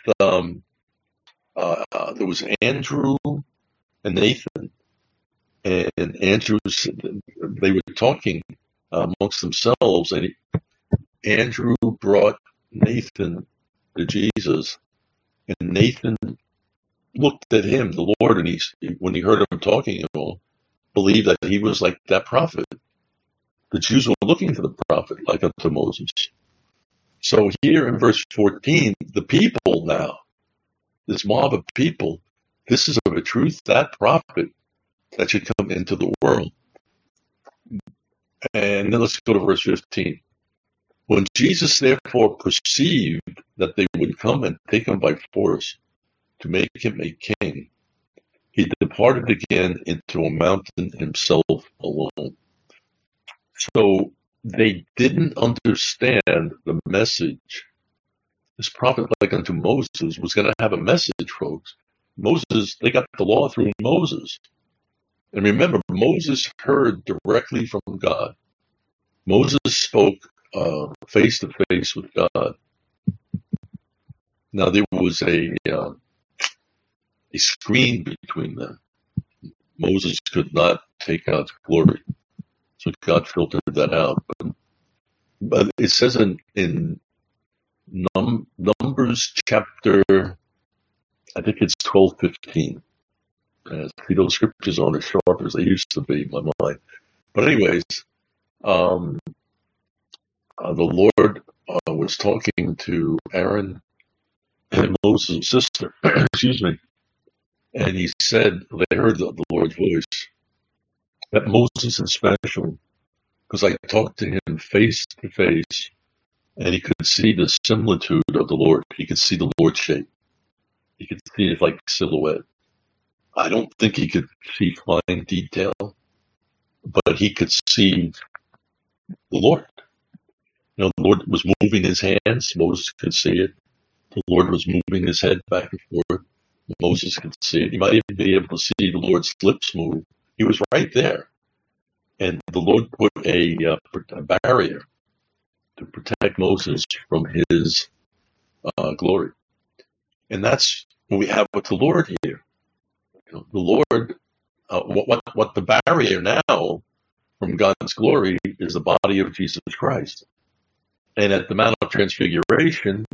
there was Andrew and Nathan, and Andrew, they were talking amongst themselves, and Andrew brought Nathan to Jesus, and Nathan looked at him, the Lord, and when he heard him talking and all, believed that he was like that prophet. The Jews were looking for the prophet like unto Moses. So here in verse 14, the people now, this mob of people, this is of a truth that prophet that should come into the world. And then let's go to verse 15. When Jesus therefore perceived that they would come and take him by force to make him a king, he departed again into a mountain himself alone. So they didn't understand the message. This prophet like unto Moses was going to have a message, folks. Moses, they got the law through Moses. And remember, Moses heard directly from God. Moses spoke face to face with God. Now there was a screen between them. Moses could not take God's glory, so God filtered that out. But it says in Numbers chapter, I think it's 12:15. See, those scriptures aren't as sharp as they used to be in my mind. But anyways, the Lord was talking to Aaron and Moses' sister, excuse me, and he said they heard the Lord's voice. That Moses is special because I talked to him face to face, and he could see the similitude of the Lord. He could see the Lord's shape. He could see it like silhouette. I don't think he could see fine detail, but he could see the Lord. The Lord was moving his hands. Moses could see it. The Lord was moving his head back and forth. Moses could see it. He might even be able to see the Lord's lips move. He was right there. And the Lord put a barrier to protect Moses from his glory. And that's what we have with the Lord here. The Lord, what the barrier now from God's glory is the body of Jesus Christ. And at the Mount of Transfiguration,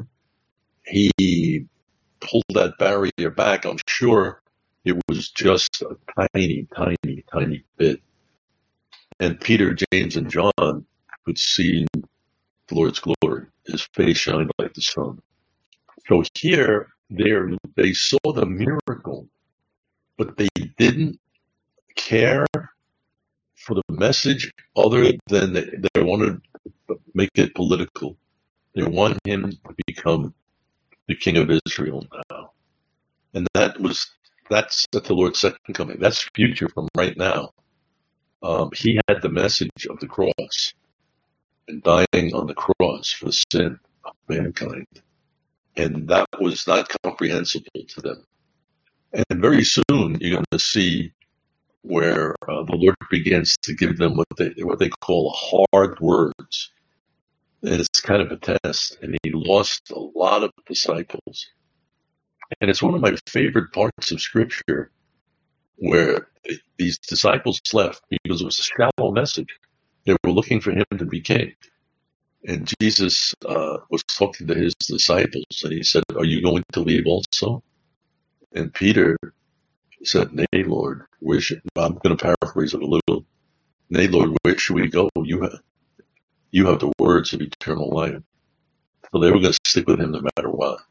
he pulled that barrier back. I'm sure it was just a tiny, tiny, tiny bit. And Peter, James, and John could see the Lord's glory. His face shined like the sun. So here, they saw the miracle, but they didn't care for the message other than they wanted to make it political. They want him to become the king of Israel now. And that's at the Lord's second coming. That's future from right now. He had the message of the cross and dying on the cross for the sin of mankind. And that was not comprehensible to them. And very soon you're going to see where the Lord begins to give them what they call hard words. And it's kind of a test. And he lost a lot of disciples. And it's one of my favorite parts of Scripture where these disciples left because it was a shallow message. They were looking for him to be king. And Jesus was talking to his disciples, and he said, "Are you going to leave also?" And Peter said, "Nay, Lord, I'm going to paraphrase it a little. Nay, Lord, where should we go? You have the words of eternal life." So they were going to stick with him no matter what.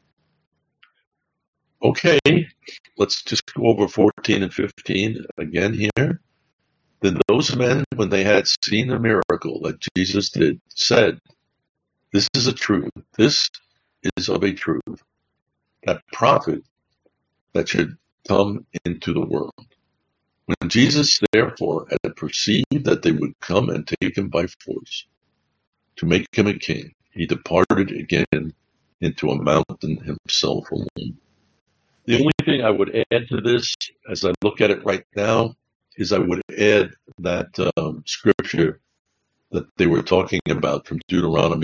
Okay, let's just go over 14 and 15 again here. Then those men, when they had seen the miracle that Jesus did, said, "This is a truth. This is of a truth, that prophet that should come into the world." When Jesus, therefore, had perceived that they would come and take him by force to make him a king, he departed again into a mountain himself alone. The only thing I would add to this, as I look at it right now, is I would add that scripture that they were talking about from Deuteronomy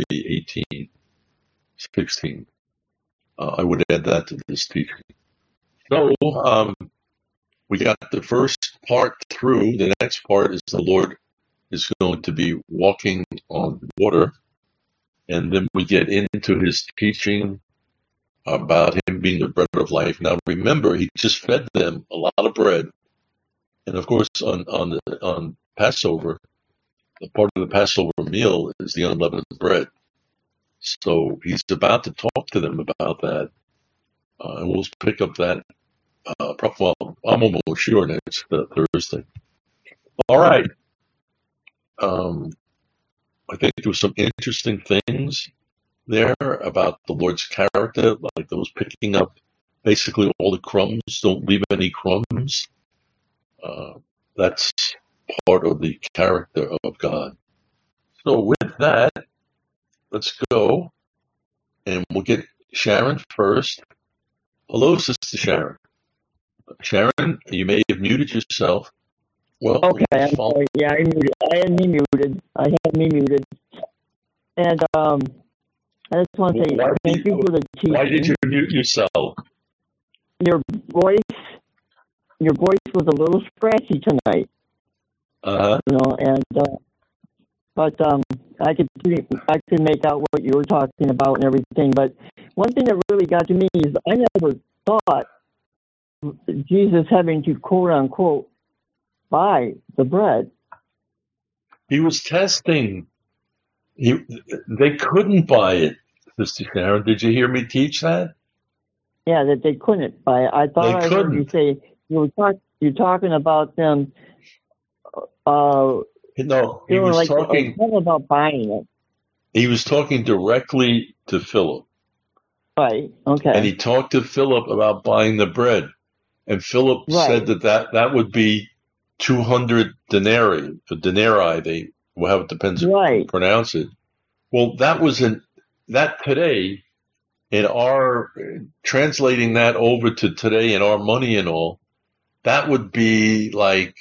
18:16. I would add that to this teaching. So we got the first part through. The next part is the Lord is going to be walking on water. And then we get into his teaching about him being the bread of life. Now remember, he just fed them a lot of bread. And of course, on Passover, the part of the Passover meal is the unleavened bread. So he's about to talk to them about that. And we'll pick up that. Well, I'm almost sure next Thursday. All right. I think there were some interesting things there about the Lord's character, like those picking up basically all the crumbs. Don't leave any crumbs. That's part of the character of God. So with that, let's go, and we'll get Sharon first. Hello, Sister Sharon. Sharon, you may have muted yourself. Well, Okay, I'm sorry. Yeah, I had me muted. And I just want to say thank you for the teaching. Why did you mute yourself? Your voice was a little scratchy tonight. Uh-huh. But I could make out what you were talking about and everything. But one thing that really got to me is I never thought Jesus having to quote unquote buy the bread. He was testing. They couldn't buy it, Sister Sharon. Did you hear me teach that? Yeah, that they couldn't buy it. I thought They I heard couldn't. you say you're talking about them. No, he was like talking. About buying it. He was talking directly to Philip. Right. Okay. And he talked to Philip about buying the bread. And Philip said that would be 200 denarii. The denarii, how it depends on how you pronounce it. Well, that today, in our translating that over to today in our money and all, that would be like,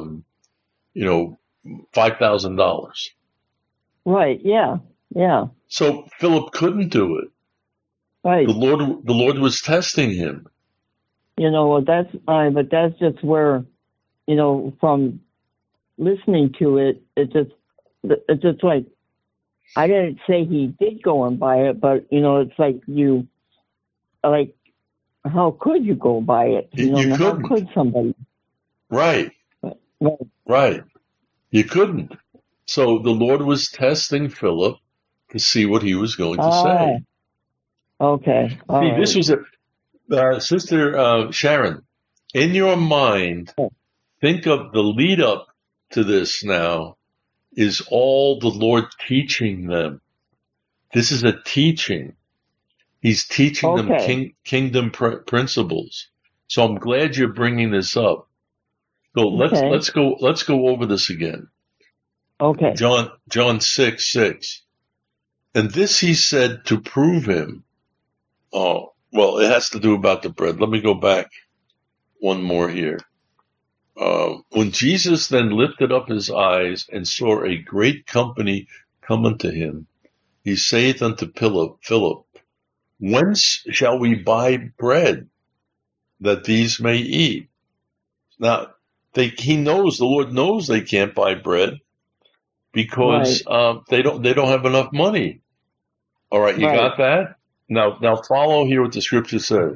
$5,000. Right. Yeah. Yeah. So Philip couldn't do it. Right. The Lord was testing him. That's fine, but that's just where, from listening to it, it's just like, I didn't say he did go and buy it, but, it's like how could you go buy it? How could somebody? Right. Right. You couldn't. So the Lord was testing Philip to see what he was going to say. Okay. This was Sister Sharon, in your mind, think of the lead up to this now is all the Lord teaching them. This is a teaching. He's teaching them kingdom principles. So I'm glad you're bringing this up. So let's go over this again. Okay. John 6:6. And this he said to prove him. Oh, well, it has to do about the bread. Let me go back one more here. When Jesus then lifted up his eyes and saw a great company come unto him, he saith unto Philip, whence shall we buy bread that these may eat? Now, the Lord knows they can't buy bread because they don't have enough money. All right, you got that? Now follow here what the scripture says.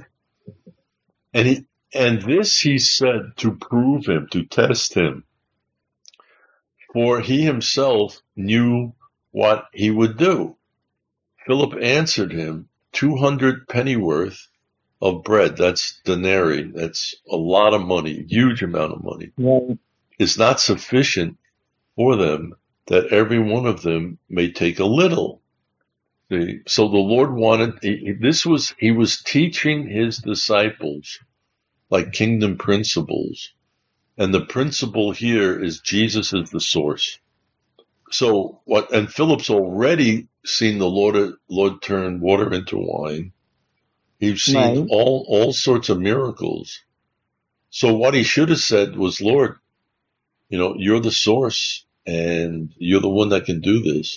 And this he said to prove him, to test him. For he himself knew what he would do. Philip answered him, 200 pennyworth of bread, that's denarii, that's a lot of money, huge amount of money, is not sufficient for them, that every one of them may take a little. See? So the Lord he was teaching his disciples like kingdom principles. And the principle here is Jesus is the source. So and Philip's already seen the Lord turn water into wine. He's seen all sorts of miracles. So what he should have said was, Lord, you're the source and you're the one that can do this.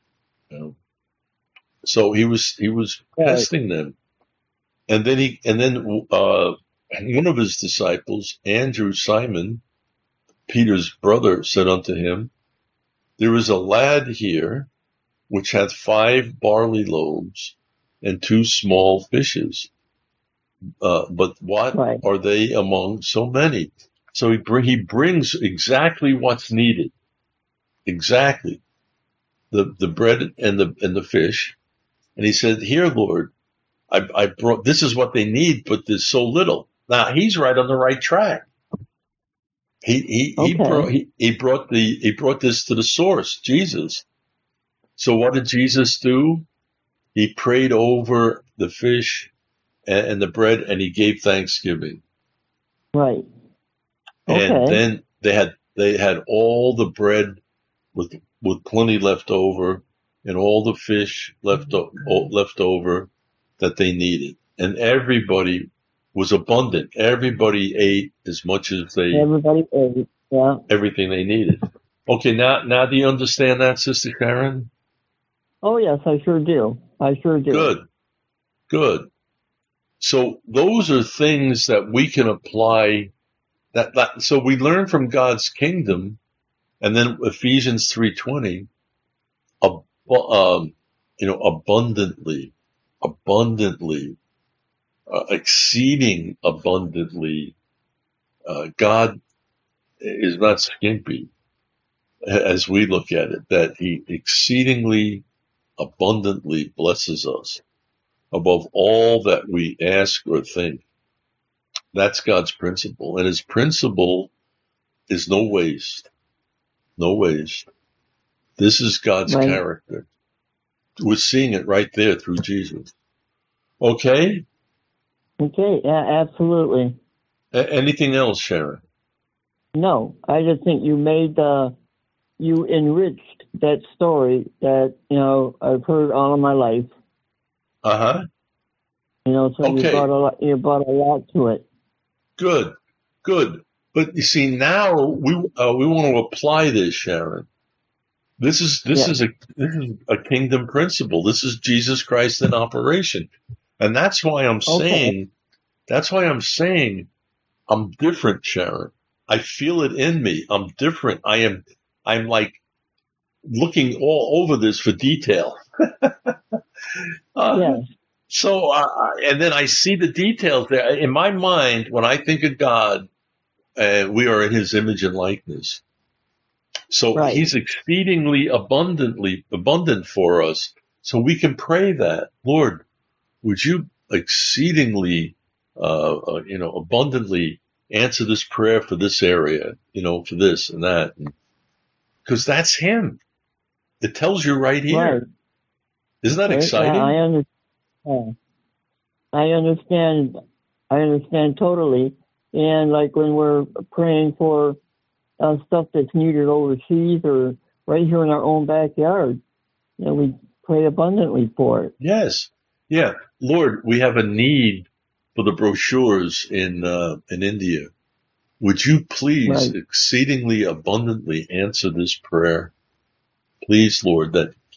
So he was testing them. And then one of his disciples, Andrew, Simon, Peter's brother, said unto him, there is a lad here which hath 5 barley loaves and 2 small fishes. But what are they among so many? So he brings exactly what's needed. Exactly. The bread and the fish. And he said, here, Lord, I brought, this is what they need, but there's so little. Now he's right on the right track. He brought this to the source, Jesus. So what did Jesus do? He prayed over the fish and the bread, and he gave thanksgiving. Right. And then they had all the bread with plenty left over, and all the fish left over that they needed, and everybody was abundant. Everybody ate as much as everybody ate, everything they needed. Okay, now do you understand that, Sister Sharon? Oh yes, I sure do. Good. So those are things that we can apply. So we learn from God's kingdom, and then Ephesians 3:20 Well, abundantly, exceeding abundantly. God is not skimpy as we look at it, that he exceedingly abundantly blesses us above all that we ask or think. That's God's principle. And his principle is no waste. No waste. This is God's Right. character. We're seeing it right there through Jesus. Okay? Okay, yeah, absolutely. Anything else, Sharon? No, I just think you you enriched that story that, I've heard all of my life. Uh-huh. So Okay. you brought a lot to it. Good. But you see, now we want to apply this, Sharon. This is a kingdom principle. This is Jesus Christ in operation. And that's why I'm saying I'm different, Sharon. I feel it in me. I'm different. I'm like looking all over this for detail. Yes. So, and then I see the details there. In my mind, when I think of God, we are in his image and likeness. So Right. he's exceedingly abundant for us. So we can pray that, Lord, would you exceedingly, abundantly answer this prayer for this area, for this and that. Because that's him. It tells you right here. Right. Isn't that exciting? Yeah, I understand. I understand totally. And like when we're praying for stuff that's needed overseas or right here in our own backyard, we pray abundantly for it. Yes. Yeah. Lord, we have a need for the brochures in India. Would you please exceedingly abundantly answer this prayer? Please, Lord,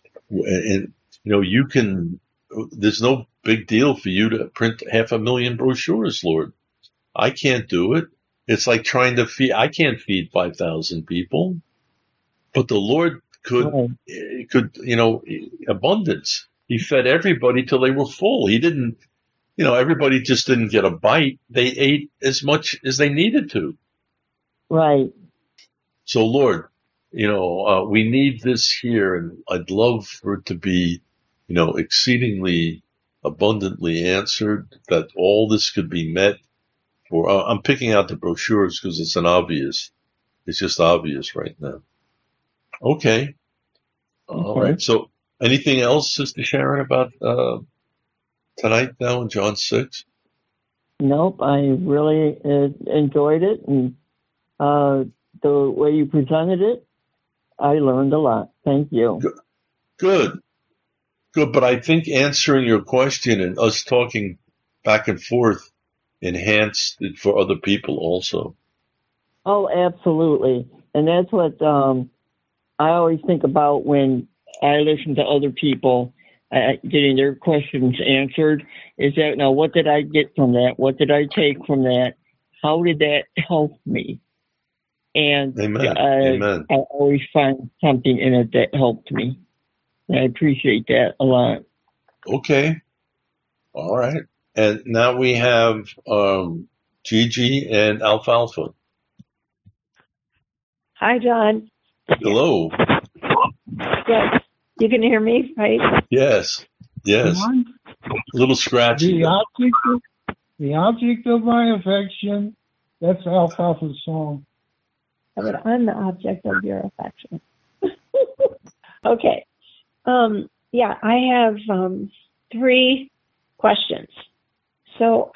you can, there's no big deal for you to print 500,000 brochures, Lord. I can't do it. It's like trying to I can't feed 5,000 people, but the Lord could, abundance. He fed everybody till they were full. He didn't, everybody just didn't get a bite. They ate as much as they needed to. Right. So Lord, we need this here, and I'd love for it to be, exceedingly abundantly answered, that all this could be met. I'm picking out the brochures because it's just obvious right now. Okay. All right. So anything else, Sister Sharon, about tonight now in John 6? Nope. I really enjoyed it, and the way you presented it, I learned a lot. Thank you. Good. But I think answering your question and us talking back and forth enhanced it for other people also. Oh, absolutely. And that's what I always think about when I listen to other people getting their questions answered, is that, now, what did I get from that? What did I take from that? How did that help me? And Amen. I always find something in it that helped me. And I appreciate that a lot. Okay. All right. And now we have Gigi and Alfalfa. Hi, John. Hello. Yes. You can hear me, right? Yes. A little scratchy. The object of my affection. That's Alfalfa's song. But I'm the object of your affection. Okay. I have 3 questions. So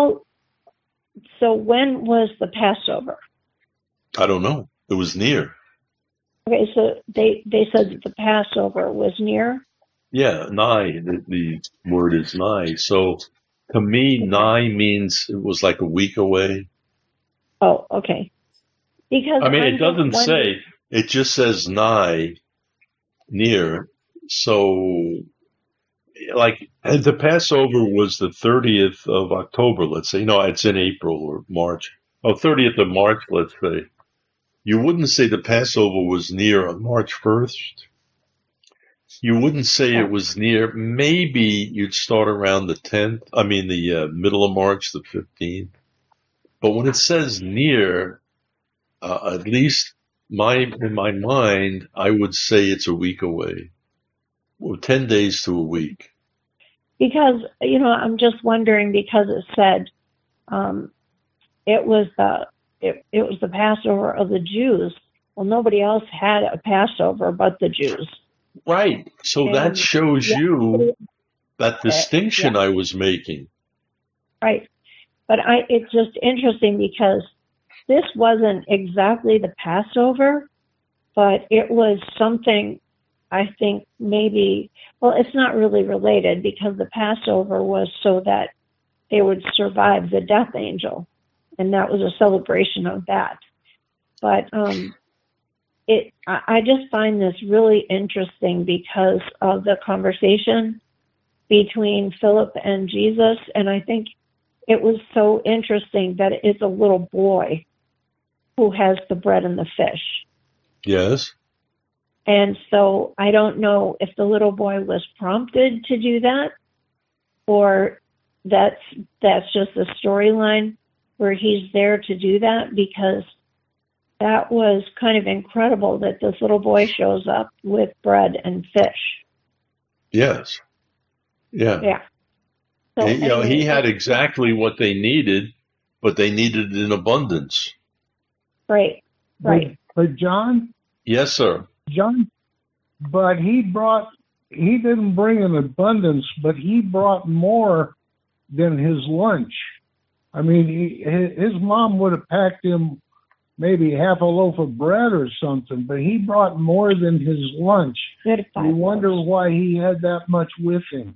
when was the Passover? I don't know. It was near. Okay, so they said that the Passover was near? Yeah, nigh. The word is nigh. So to me, nigh means it was like a week away. Oh, okay. Because it doesn't say. It just says nigh, near. So, like, the Passover was the 30th of October, let's say. No, it's in April or March. 30th of March, let's say. You wouldn't say the Passover was near on March 1st. you wouldn't say it was near. Maybe you'd start around the 10th. I mean, the middle of March, the 15th. But when it says near, at least in my mind, I would say it's a week away. Well, 10 days to a week. Because, I'm just wondering, because it said it was the Passover of the Jews. Well, nobody else had a Passover but the Jews. Right. So that shows you that distinction I was making. Right. But it's just interesting because this wasn't exactly the Passover, but it was something, I think maybe, well, it's not really related because the Passover was so that they would survive the death angel. And that was a celebration of that. But I just find this really interesting because of the conversation between Philip and Jesus. And I think it was so interesting that it's a little boy who has the bread and the fish. Yes. And so I don't know if the little boy was prompted to do that, or that's just a storyline where he's there to do that, because that was kind of incredible that this little boy shows up with bread and fish. Yes. Yeah. Yeah. So, he had exactly what they needed, but they needed it in abundance. Right. But John? Yes, sir. John, but he didn't bring an abundance, but he brought more than his lunch. I mean, his mom would have packed him maybe half a loaf of bread or something, but he brought more than his lunch. You wonder why he had that much with him.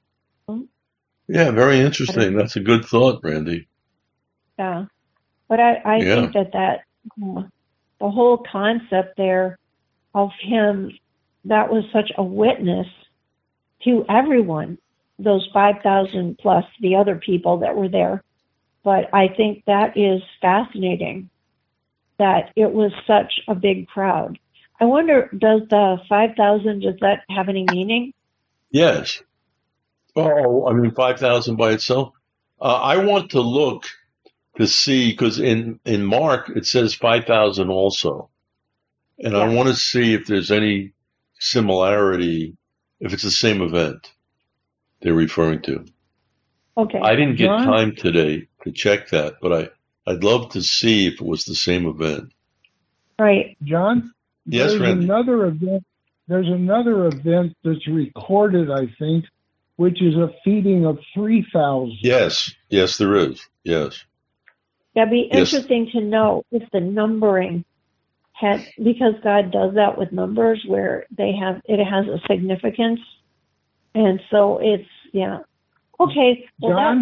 Yeah, very interesting. That's a good thought, Randy. Yeah. But I think that the whole concept there of him, that was such a witness to everyone, those 5,000 plus the other people that were there. But I think that is fascinating that it was such a big crowd. I wonder, does the 5,000, does that have any meaning? Yes. Oh, I mean, 5,000 by itself. I want to look to see, because in Mark, it says 5,000 also. And I want to see if there's any similarity, if it's the same event they're referring to. Okay. I didn't get time today to check that, but I'd love to see if it was the same event. Right. John? Yes, there's Randy. There's another event that's recorded, I think, which is a feeding of 3,000. Yes, there is. Yes. That'd be interesting to know if the numbering because God does that with numbers where it has a significance. And so it's, Okay. Well,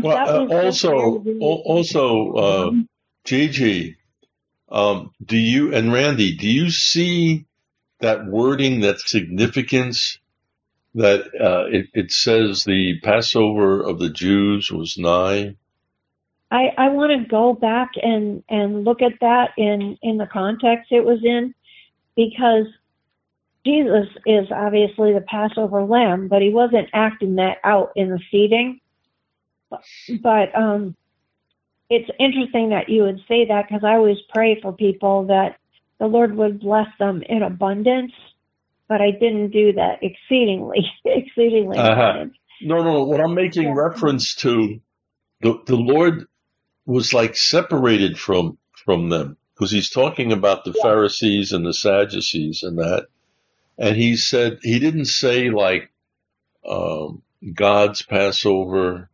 also, Gigi, do you, and Randy, do you see that wording, that significance that it says the Passover of the Jews was nigh? I want to go back and look at that in the context it was in, because Jesus is obviously the Passover lamb, but he wasn't acting that out in the feeding. But it's interesting that you would say that, because I always pray for people that the Lord would bless them in abundance, but I didn't do that exceedingly. No. What I'm making reference to, the Lord was like separated from them, because he's talking about the Pharisees and the Sadducees and that. And he didn't say like God's Passover.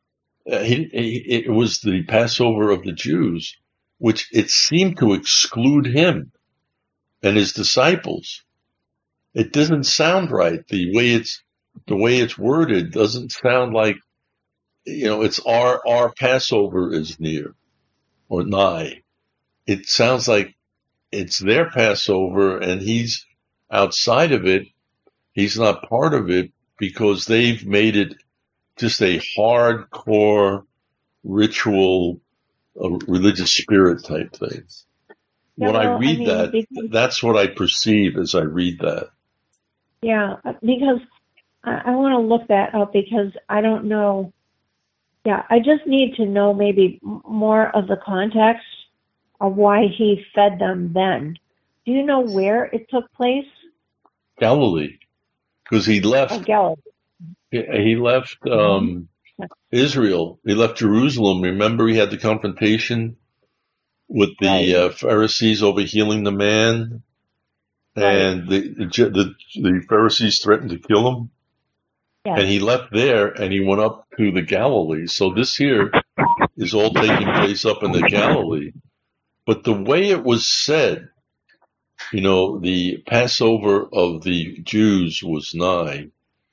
It was the Passover of the Jews, which it seemed to exclude him and his disciples. It doesn't sound right. The way it's worded doesn't sound like, it's our Passover is near or nigh. It sounds like it's their Passover and he's outside of it. He's not part of it because they've made it just a hardcore ritual, religious spirit type thing. When I read that's what I perceive as I read that. Yeah, because I want to look that up because I don't know. Yeah, I just need to know maybe more of the context of why he fed them then. Do you know where it took place? Galilee, because he Oh, left. Galilee. He left Israel. He left Jerusalem. Remember, he had the confrontation with the Right. Pharisees over healing the man, Right. and the Pharisees threatened to kill him. Yes. And he left there and he went up to the Galilee. So this here is all taking place up in the Galilee. But the way it was said, the Passover of the Jews was nigh.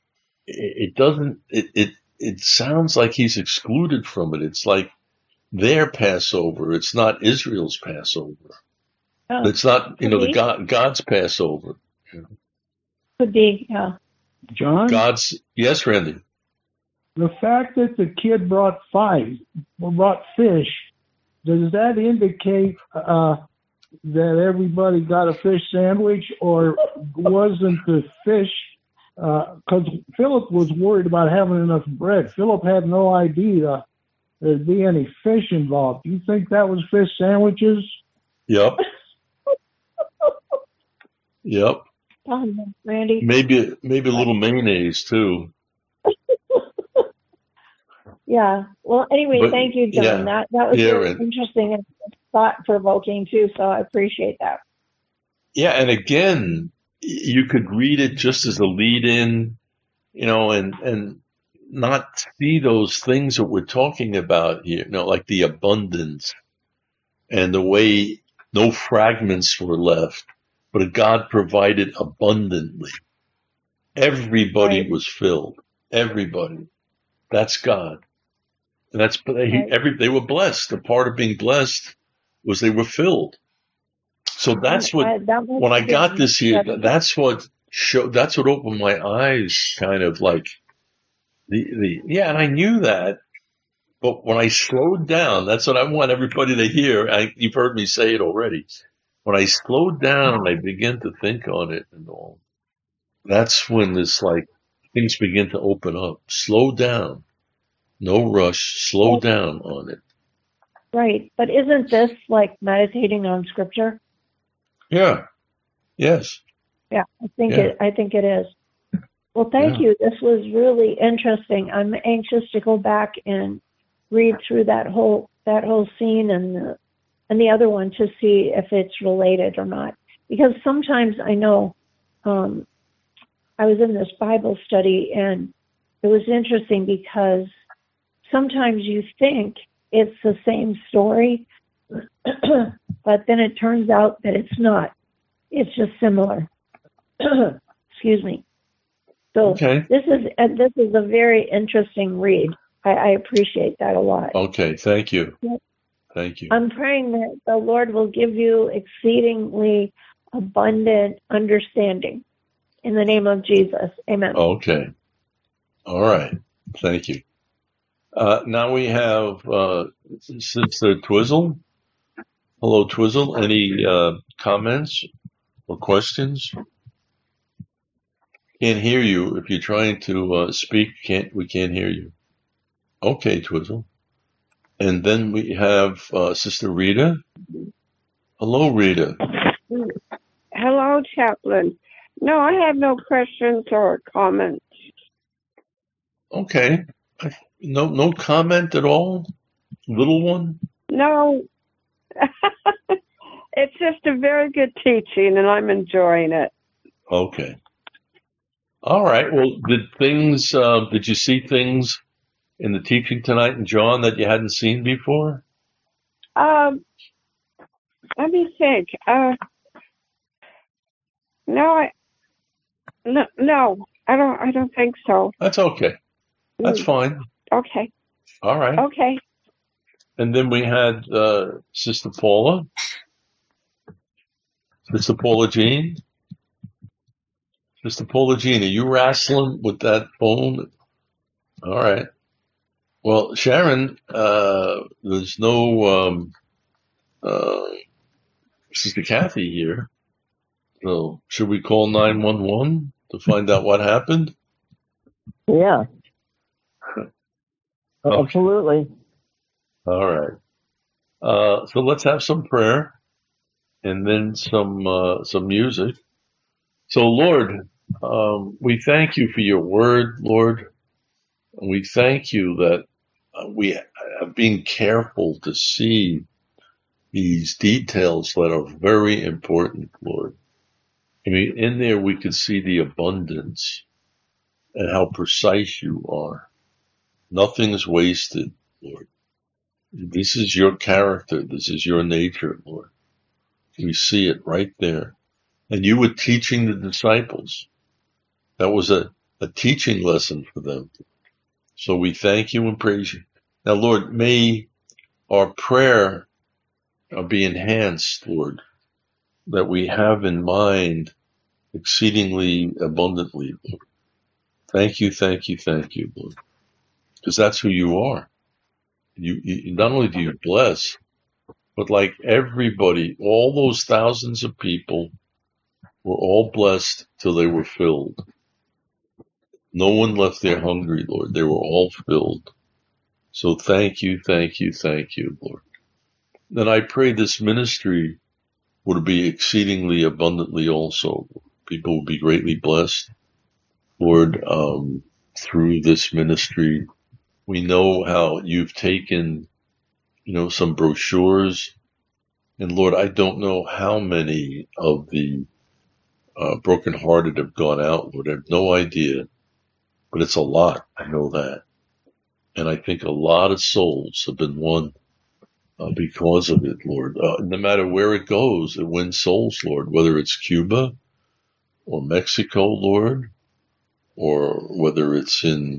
It sounds like he's excluded from it. It's like their Passover. It's not Israel's Passover. Oh, It's not, could be. God's Passover. Could be. Yeah. John, Yes, Randy. the fact that the kid brought fish, does that indicate that everybody got a fish sandwich, or wasn't the fish? Because Philip was worried about having enough bread. Philip had no idea there'd be any fish involved. Do you think that was fish sandwiches? Yep. Yep. Randy. Maybe a little mayonnaise too. Yeah. Well, anyway, But, thank you, John. yeah. That was Yeah, really right. interesting and thought-provoking too. So I appreciate that. Yeah, and again, you could read it just as a lead-in, and not see those things that we're talking about here, like the abundance and the way no fragments were left, but God provided abundantly. Everybody Right. was filled. Everybody. That's God. And Right. they were blessed. The part of being blessed was they were filled. So that's when I got this here, that's what opened my eyes, kind of like and I knew that, but when I slowed down, that's what I want everybody to hear. You've heard me say it already. When I slowed down and I began to think on it and all, that's when this things begin to open up. Slow down. No rush. Slow down on it. Right. But isn't this like meditating on scripture? Yeah. Yes. Yeah, I think Yeah. it is. Well, thank you. This was really interesting. I'm anxious to go back and read through that whole scene and the other one to see if it's related or not. Because sometimes I know I was in this Bible study and it was interesting because sometimes you think it's the same story, but then it turns out that it's not. It's just similar. Excuse me. So Okay. this is a very interesting read. I appreciate that a lot. Okay. Thank you. Yep. Thank you. I'm praying that the Lord will give you exceedingly abundant understanding. In the name of Jesus. Amen. Okay. All right. Thank you. Now we have Sister Twizzle. Hello, Twizzle. Any comments or questions? Can't hear you. If you're trying to speak, we can't hear you. Okay, Twizzle. And then we have Sister Rita. Hello, Rita. Hello, Chaplain. No, I have no questions or comments. Okay. No comment at all? Little one? No. It's just a very good teaching, and I'm enjoying it. Okay. All right. Well, did you see things in the teaching tonight in John that you hadn't seen before? Let me think. No, I don't think so. That's okay. That's fine. Okay. All right. Okay. And then we had Sister Paula. Sister Paula Jean. Sister Paula Jean, are you wrestling with that phone? All right. Well, Sharon, there's no Sister Kathy here. So should we call 911 to find out what happened? Yeah. Okay. Absolutely. All right. So let's have some prayer and then some music. So, Lord, we thank you for your word, Lord. And we thank you that we are being careful to see these details that are very important, Lord. I mean, in there we could see the abundance and how precise you are. Nothing is wasted, Lord. This is your character. This is your nature, Lord. We see it right there. And you were teaching the disciples. That was a teaching lesson for them. So we thank you and praise you. Now, Lord, may our prayer be enhanced, Lord, that we have in mind exceedingly abundantly, Lord. Thank you, Lord, because that's who you are. You not only do you bless, but like everybody, all those thousands of people were all blessed till they were filled. No one left there hungry, Lord. They were all filled. So thank you, Lord. Then I pray this ministry would be exceedingly abundantly also. People will be greatly blessed, Lord, through this ministry. We know how you've taken, some brochures. And Lord, I don't know how many of the brokenhearted have gone out, Lord. I have no idea, but it's a lot. I know that. And I think a lot of souls have been won because of it, Lord. No matter where it goes, it wins souls, Lord, whether it's Cuba or Mexico, Lord, or whether it's in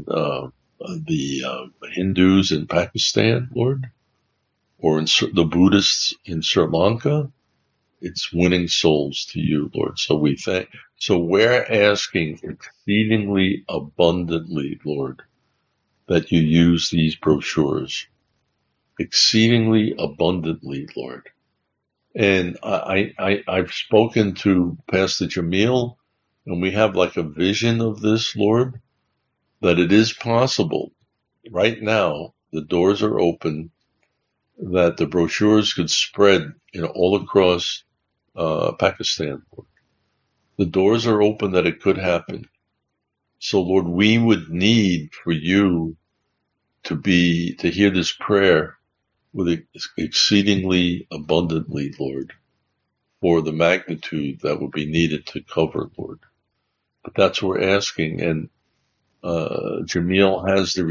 the Hindus in Pakistan, Lord, or in the Buddhists in Sri Lanka. It's winning souls to you, Lord. So we're asking exceedingly abundantly, Lord, that you use these brochures. Exceedingly abundantly, Lord. And I've spoken to Pastor Jamil, and we have like a vision of this, Lord, that it is possible. Right now, the doors are open, that the brochures could spread, all across Pakistan. Lord. The doors are open that it could happen. So, Lord, we would need for you to hear this prayer with exceedingly abundantly, Lord, for the magnitude that would be needed to cover, Lord. But that's what we're asking. And Jamil has the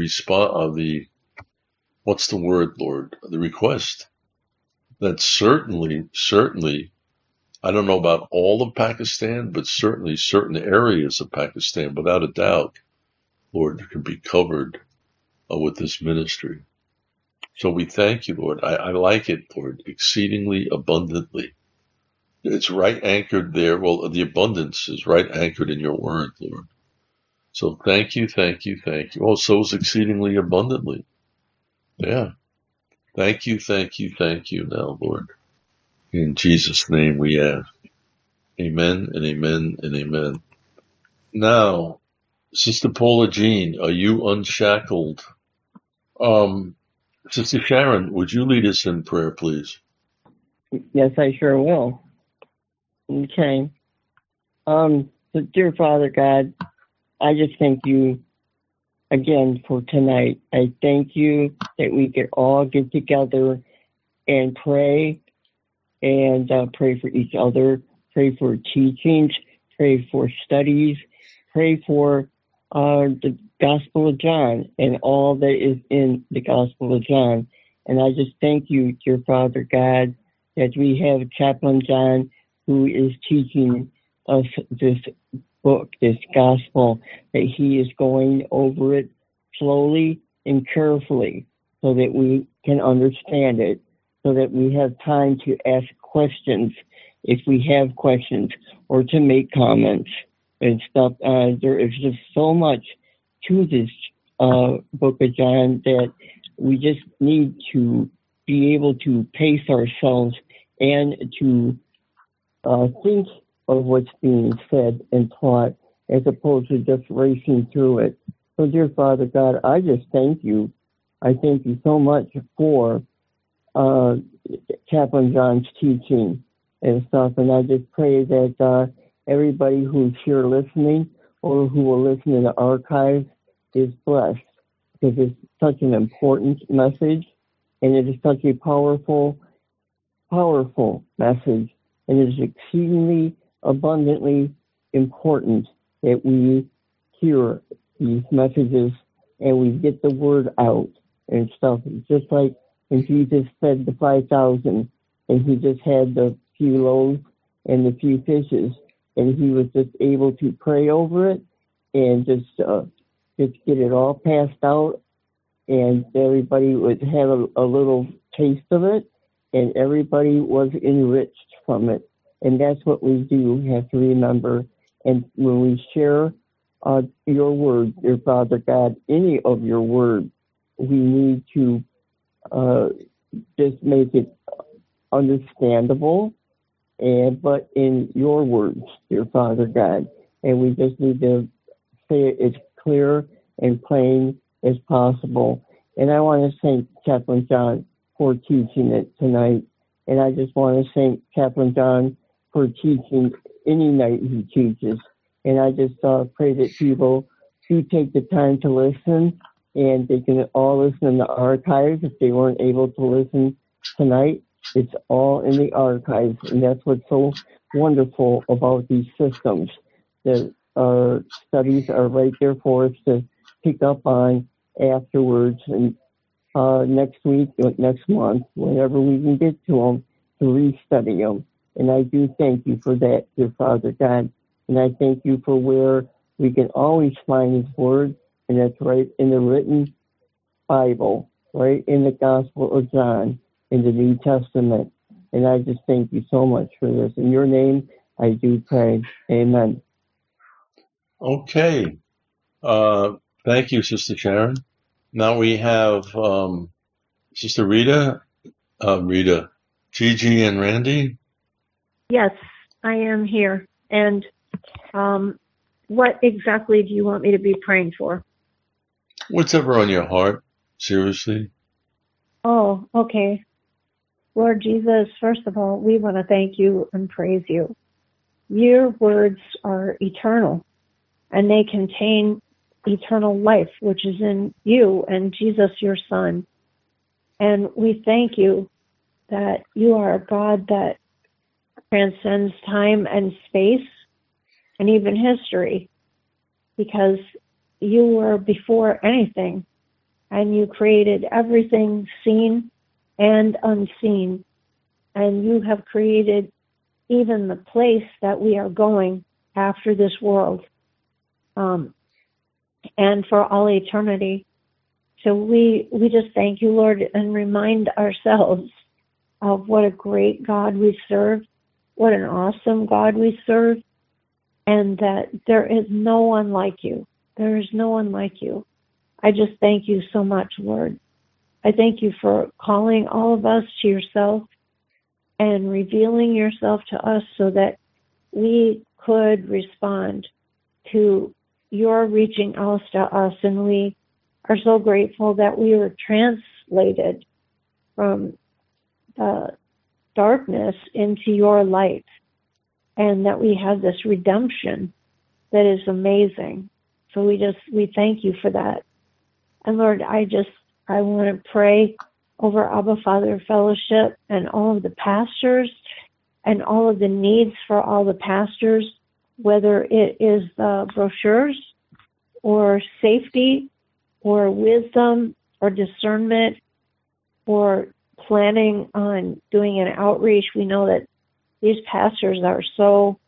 what's the word, Lord? The request. That certainly, I don't know about all of Pakistan, but certainly certain areas of Pakistan, without a doubt, Lord, can be covered with this ministry. So we thank you, Lord. I like it, Lord, exceedingly abundantly. It's right anchored there. Well, the abundance is right anchored in your word, Lord. So thank you. Oh, so is exceedingly abundantly. Yeah. Thank you now, Lord. In Jesus' name we ask. Amen and amen and amen. Now, Sister Paula Jean, are you unshackled? Sister Sharon, would you lead us in prayer, please? Yes, I sure will. Okay. So dear Father God, I just thank you again for tonight. I thank you that we could all get together and pray and pray for each other, pray for teachings, pray for studies, pray for the Gospel of John and all that is in the Gospel of John. And I just thank you, dear Father God, that we have Chaplain John who is teaching us this book, this gospel, that he is going over it slowly and carefully so that we can understand it, so that we have time to ask questions if we have questions or to make comments and stuff. There is just so much to this book of John that we just need to be able to pace ourselves and to think of what's being said and taught as opposed to just racing through it. So, dear Father God, I just thank you. I thank you so much for Chaplain John's teaching and stuff, and I just pray that everybody who's here listening or who will listen in the archives is blessed, because it's such an important message, and it is such a powerful message, and it is exceedingly abundantly important that we hear these messages and we get the word out and stuff. Just like when Jesus fed the 5,000 and he just had the few loaves and the few fishes, and he was just able to pray over it and just get it all passed out, and everybody would have a little taste of it, and everybody was enriched from it. And that's what we do. We have to remember. And when we share your word, your Father God, any of your word, we need to just make it understandable, but in your words, dear Father God. And we just need to say it as clear and plain as possible. And I want to thank Chaplain John for teaching it tonight. And I just want to thank Chaplain John for teaching any night he teaches. And I just pray that people do take the time to listen, and they can all listen in the archives if they weren't able to listen tonight. It's all in the archives, and that's what's so wonderful about these systems. The studies are right there for us to pick up on afterwards, and next week, next month, whenever we can get to them, to restudy them. And I do thank you for that, dear Father God. And I thank you for where we can always find his word, and that's right in the written Bible, right in the Gospel of John, in the New Testament. And I just thank you so much for this. In your name, I do pray. Amen. Okay. Thank you, Sister Sharon. Now we have Sister Rita, Gigi, and Randy. Yes, I am here. And what exactly do you want me to be praying for? Whatever on your heart, seriously. Oh, okay. Lord Jesus, first of all, we want to thank you and praise you. Your words are eternal, and they contain eternal life, which is in you and Jesus, your Son. And we thank you that you are a God that transcends time and space and even history, because you were before anything, and you created everything seen and unseen, and you have created even the place that we are going after this world, and for all eternity. So we just thank you, Lord, and remind ourselves of what a great God we serve, what an awesome God we serve, and that there is no one like you. There is no one like you. I just thank you so much, Lord. I thank you for calling all of us to yourself and revealing yourself to us so that we could respond to your reaching out to us. And we are so grateful that we were translated from the darkness into your light, and that we have this redemption that is amazing. So we thank you for that. And Lord, I want to pray over Abba Father Fellowship and all of the pastors and all of the needs for all the pastors, whether it is the brochures or safety or wisdom or discernment or planning on doing an outreach. We know that these pastors are so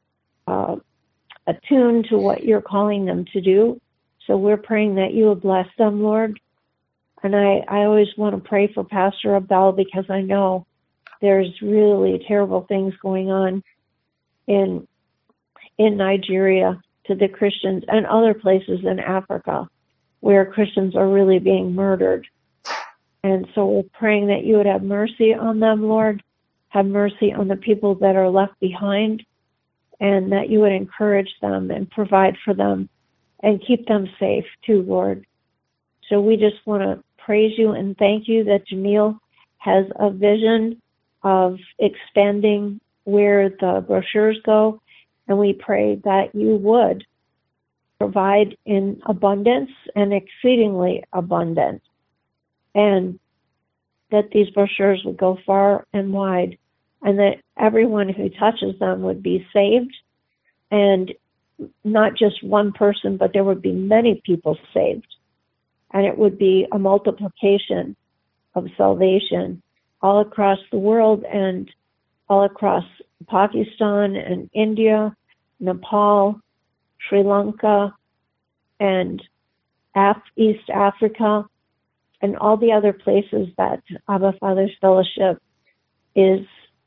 attuned to what you're calling them to do. So we're praying that you will bless them, Lord. And I always want to pray for Pastor Abel, because I know there's really terrible things going on in Nigeria to the Christians, and other places in Africa where Christians are really being murdered. And so we're praying that you would have mercy on them, Lord. Have mercy on the people that are left behind, and that you would encourage them and provide for them and keep them safe too, Lord. So we just want to praise you and thank you that Jamil has a vision of expanding where the brochures go, and we pray that you would provide in abundance and exceedingly abundant, and that these brochures would go far and wide, and that everyone who touches them would be saved, and not just one person, but there would be many people saved, and it would be a multiplication of salvation all across the world and all across Pakistan and India, Nepal, Sri Lanka, and East Africa, and all the other places that Abba Father's Fellowship is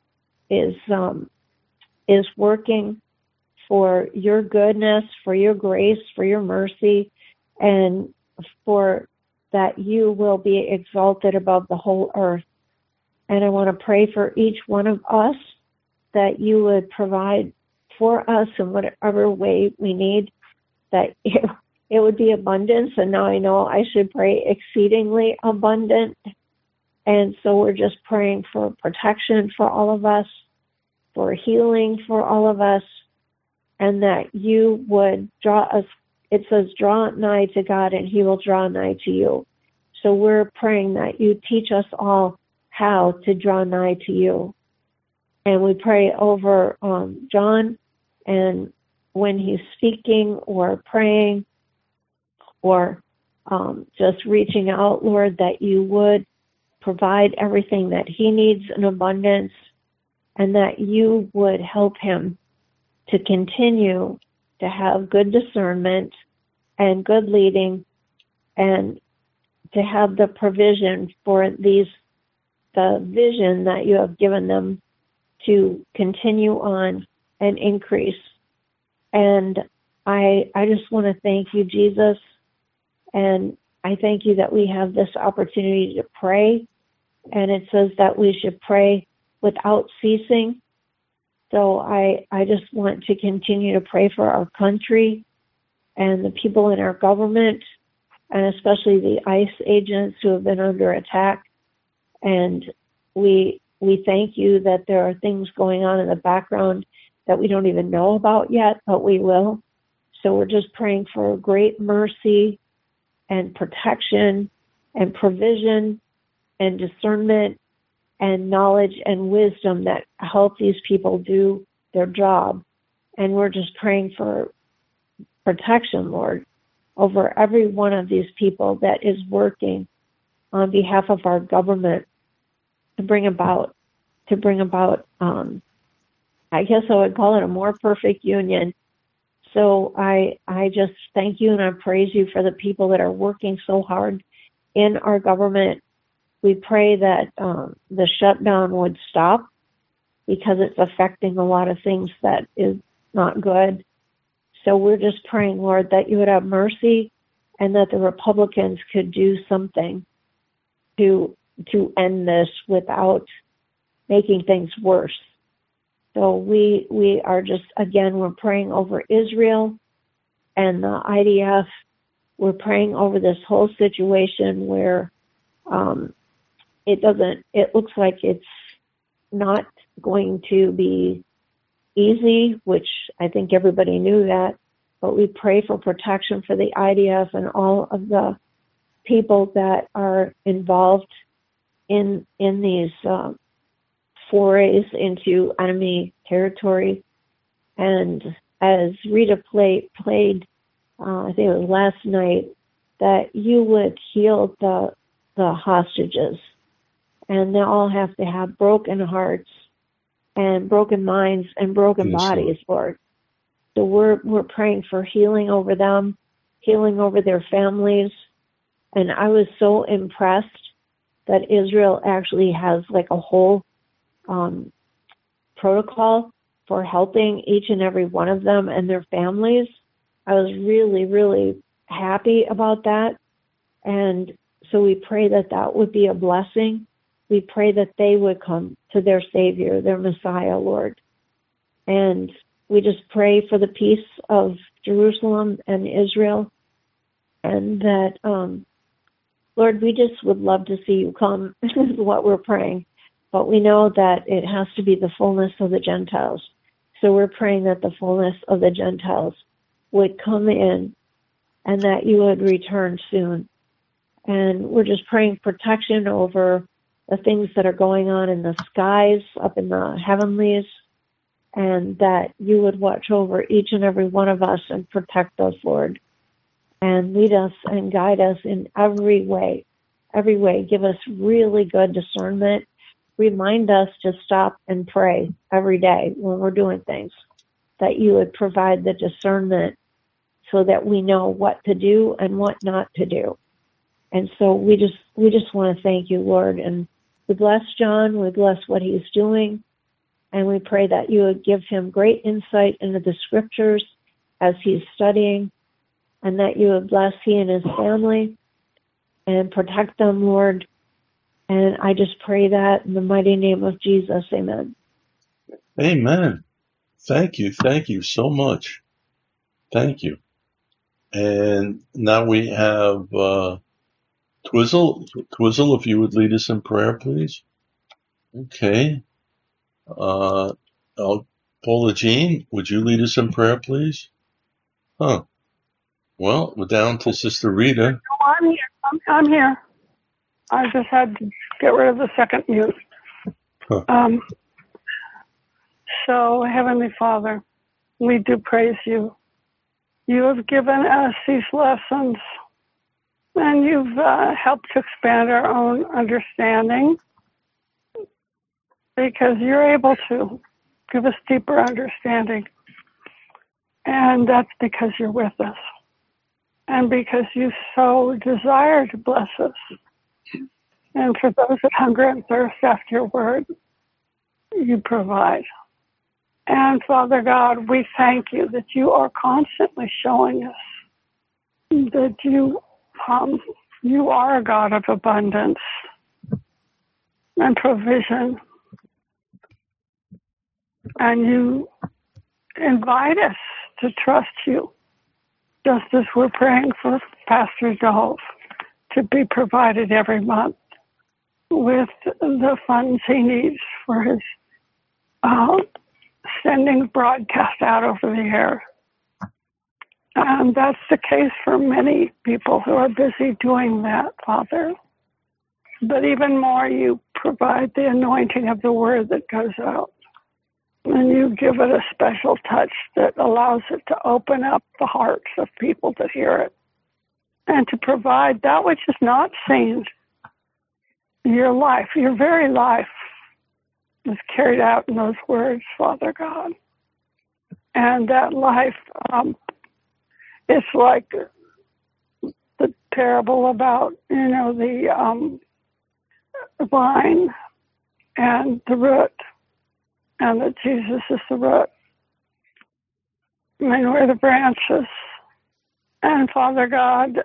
working for your goodness, for your grace, for your mercy, and for that you will be exalted above the whole earth. And I want to pray for each one of us that you would provide for us in whatever way we need, that it would be abundance. And now I know I should pray exceedingly abundant. And so we're just praying for protection for all of us, for healing for all of us, and that you would draw us. It says, draw nigh to God and he will draw nigh to you. So we're praying that you teach us all how to draw nigh to you. And we pray over John, and when he's speaking or praying or just reaching out, Lord, that you would provide everything that he needs in abundance, and that you would help him to continue to have good discernment and good leading, and to have the provision for the vision that you have given them to continue on and increase. And I just want to thank you, Jesus, and I thank you that we have this opportunity to pray, and it says that we should pray without ceasing. So I just want to continue to pray for our country and the people in our government, and especially the ICE agents who have been under attack. And we thank you that there are things going on in the background that we don't even know about yet, but we will. So we're just praying for great mercy and protection and provision and discernment and knowledge and wisdom that help these people do their job. And we're just praying for protection, Lord, over every one of these people that is working on behalf of our government to bring about, I guess I would call it a more perfect union. So I just thank you and I praise you for the people that are working so hard in our government. We pray that the shutdown would stop, because it's affecting a lot of things that is not good. So we're just praying, Lord, that you would have mercy, and that the Republicans could do something to end this without making things worse. So we are just, again, we're praying over Israel and the IDF. We're praying over this whole situation where it looks like it's not going to be easy, which I think everybody knew that, but we pray for protection for the IDF and all of the people that are involved in these forays into enemy territory. And as Rita played, I think it was last night, that you would heal the hostages, and they all have to have broken hearts and broken minds and broken bodies, Lord. So we're praying for healing over them, healing over their families. And I was so impressed that Israel actually has like a whole protocol for helping each and every one of them and their families. I was really, really happy about that. And so we pray that that would be a blessing. We pray that they would come to their Savior, their Messiah, Lord. And we just pray for the peace of Jerusalem and Israel, and that, Lord, we just would love to see you come, is what we're praying. But we know that it has to be the fullness of the Gentiles. So we're praying that the fullness of the Gentiles would come in and that you would return soon. And we're just praying protection over the things that are going on in the skies, up in the heavenlies, and that you would watch over each and every one of us and protect us, Lord, and lead us and guide us in every way. Every way. Give us really good discernment. Remind us to stop and pray every day when we're doing things, that you would provide the discernment so that we know what to do and what not to do. And so we just want to thank you, Lord, and we bless John, we bless what he's doing, and we pray that you would give him great insight into the scriptures as he's studying, and that you would bless he and his family and protect them, Lord. And I just pray that in the mighty name of Jesus, amen. Amen. Thank you so much. Thank you. And now we have Twizzle. Twizzle, if you would lead us in prayer, please. Okay. Paula Jean, would you lead us in prayer, please? Huh. Well, we're down to Sister Rita. Oh, I'm here. I'm here. I just had to get rid of the second mute. Huh. So, Heavenly Father, we do praise you. You have given us these lessons, and you've helped to expand our own understanding, because you're able to give us deeper understanding. And that's because you're with us, and because you so desire to bless us. And for those that hunger and thirst after your word, you provide. And Father God, we thank you that you are constantly showing us that you are a God of abundance and provision. And you invite us to trust you, just as we're praying for Pastor Dove to be provided every month with the funds he needs for his sending broadcast out over the air. And that's the case for many people who are busy doing that, Father. But even more, you provide the anointing of the word that goes out. And you give it a special touch that allows it to open up the hearts of people to hear it. And to provide that which is not seen. Your life, your very life, is carried out in those words, Father God. And that life, it's like the parable about, the vine and the root, and that Jesus is the root, and we're the branches. And Father God,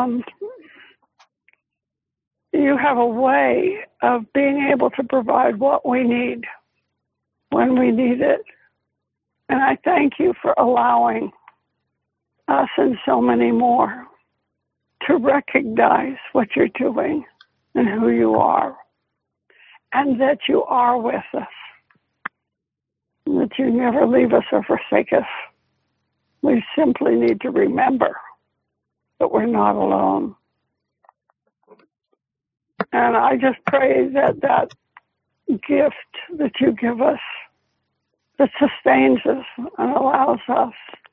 you have a way of being able to provide what we need when we need it. And I thank you for allowing us and so many more to recognize what you're doing and who you are, and that you are with us, and that you never leave us or forsake us. We simply need to remember that we're not alone. And I just pray that that gift that you give us, that sustains us and allows us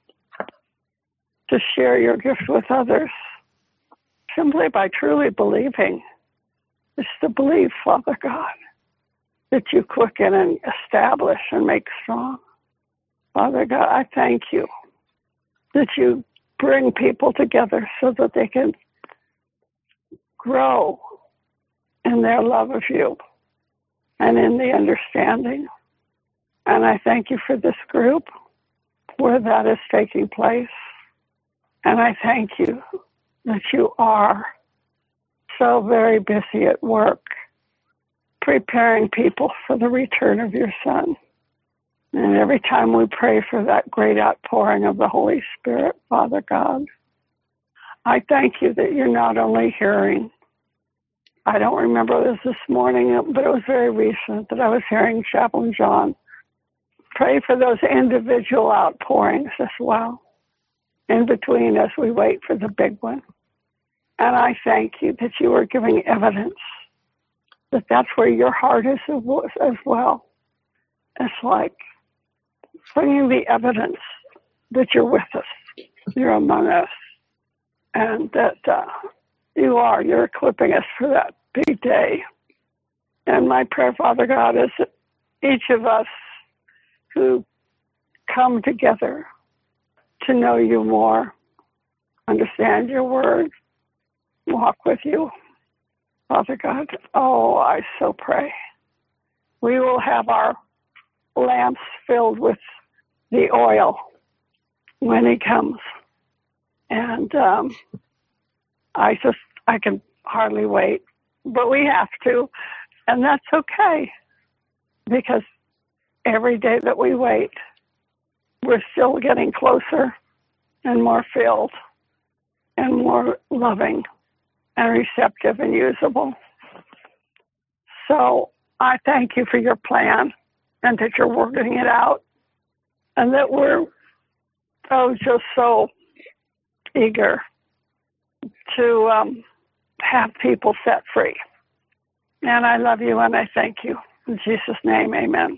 to share your gift with others, simply by truly believing. It's to believe, Father God, that you quicken and establish and make strong. Father God, I thank you that you bring people together so that they can grow in their love of you and in the understanding. And I thank you for this group where that is taking place. And I thank you that you are so very busy at work preparing people for the return of your Son. And every time we pray for that great outpouring of the Holy Spirit, Father God, I thank you that you're not only hearing. I don't remember this morning, but it was very recent that I was hearing Chaplain John pray for those individual outpourings as well, in between as we wait for the big one. And I thank you that you are giving evidence that that's where your heart is as well. It's like bringing the evidence that you're with us, you're among us, and that you're equipping us for that big day. And my prayer, Father God, is that each of us who come together to know you more, understand your word, walk with you, Father God. Oh, I so pray. We will have our lamps filled with the oil when he comes. And I can hardly wait, but we have to. And that's okay, because every day that we wait, we're still getting closer and more filled and more loving and receptive and usable. So I thank you for your plan and that you're working it out and that we're just so eager to have people set free. And I love you and I thank you. In Jesus' name, amen.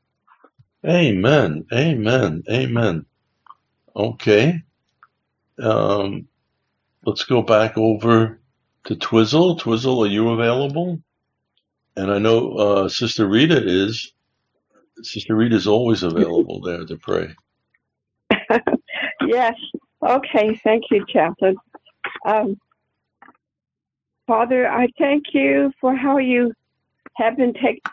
Amen. Amen. Amen. Okay. Let's go back over to Twizzle. Twizzle, are you available? And I know Sister Rita is. Sister Rita is always available there to pray. Yes. Okay. Thank you, Chaplain. Father, I thank you for how you have been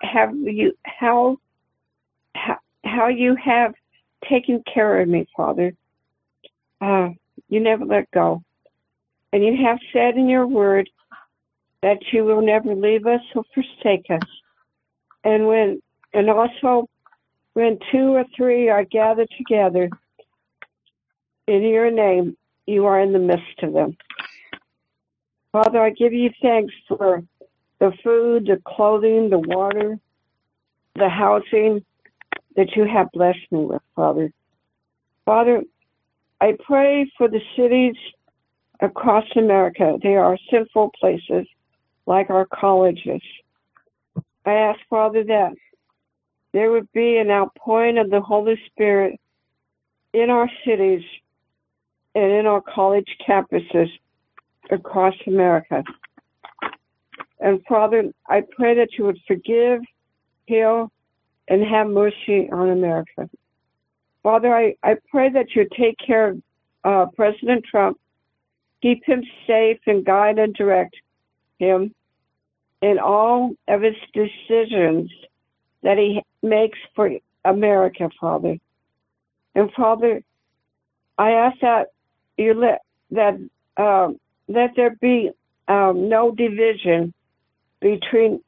how you have taken care of me, Father. You never let go. And you have said in your word that you will never leave us or forsake us. And also when 2 or 3 are gathered together in your name, you are in the midst of them. Father, I give you thanks for the food, the clothing, the water, the housing that you have blessed me with, Father. Father, I pray for the cities across America. They are sinful places like our colleges. I ask, Father, that there would be an outpouring of the Holy Spirit in our cities and in our college campuses across America. And Father, I pray that you would forgive, heal, and have mercy on America. Father, I pray that you take care of President Trump, keep him safe and guide and direct him in all of his decisions that he makes for America, Father. And Father, I ask that you let there be no division between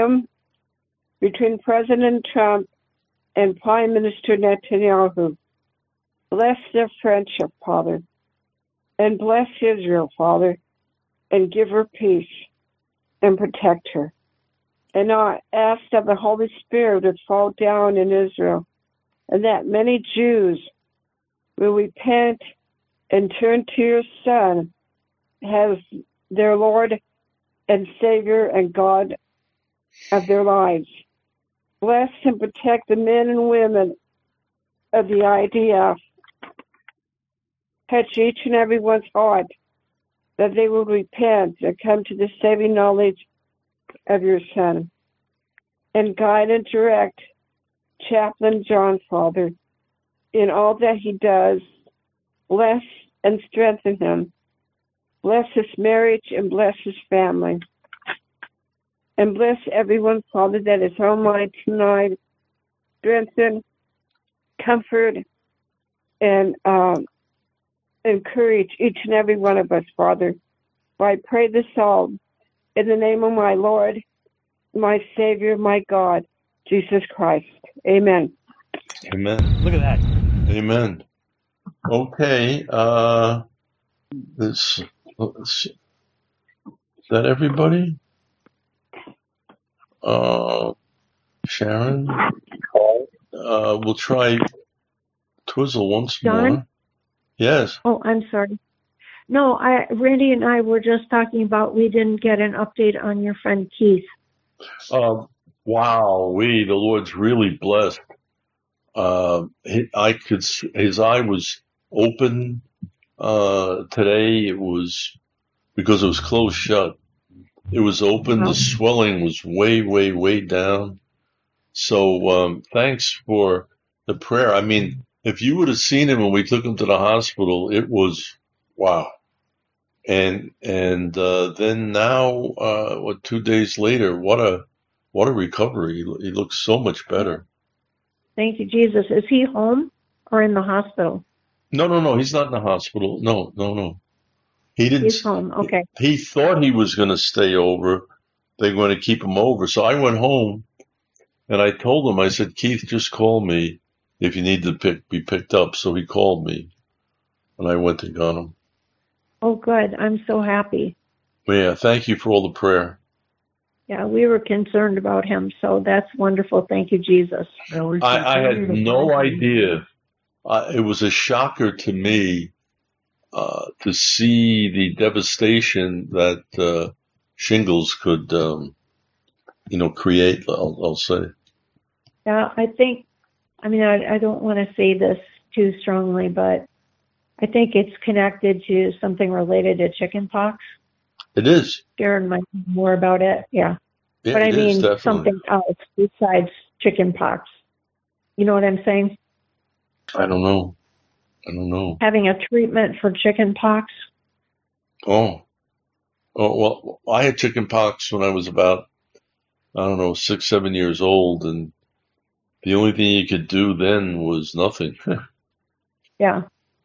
President Trump and Prime Minister Netanyahu. Bless their friendship, Father, and bless Israel, Father, and give her peace and protect her. And I ask that the Holy Spirit would fall down in Israel, and that many Jews will repent and turn to your Son as their Lord and Savior and God of their lives. Bless and protect the men and women of the IDF. Touch each and every one's heart that they will repent and come to the saving knowledge of your Son. And guide and direct Chaplain John, Father, in all that he does. Bless and strengthen him. Bless his marriage and bless his family. And bless everyone, Father, that is online tonight. Strengthen, comfort, and encourage each and every one of us, Father. For I pray this all in the name of my Lord, my Savior, my God, Jesus Christ. Amen. Amen. Look at that. Amen. Okay. Let's see. Is that everybody? Sharon? We'll try Twizzle once John? more. Yes. Oh, I'm sorry. No, Randy and I were just talking about we didn't get an update on your friend Keith. Wow. The Lord's really blessed. His eye was open today. It was because it was closed shut. It was open. The swelling was way, way, way down. So thanks for the prayer. I mean, if you would have seen him when we took him to the hospital, it was wow. And then now, 2 days later, what a recovery. He looks so much better. Thank you, Jesus. Is he home or in the hospital? No. He's not in the hospital. No. He didn't. He's home. Okay. He thought he was going to stay over. They're going to keep him over. So I went home and I told him, I said, Keith, just call me if you need to be picked up. So he called me and I went and got him. Oh, good. I'm so happy. Yeah. Thank you for all the prayer. Yeah, we were concerned about him, so that's wonderful. Thank you, Jesus. I had no idea. It was a shocker to me to see the devastation that shingles could, create, I'll say. Yeah, I don't want to say this too strongly, but I think it's connected to something related to chicken pox. It is. Sharon might know more about it. Yeah. But I mean something else besides chicken pox. You know what I'm saying? I don't know. Having a treatment for chicken pox. Oh, well, I had chicken pox when I was about, 6, 7 years old. And the only thing you could do then was nothing. Yeah.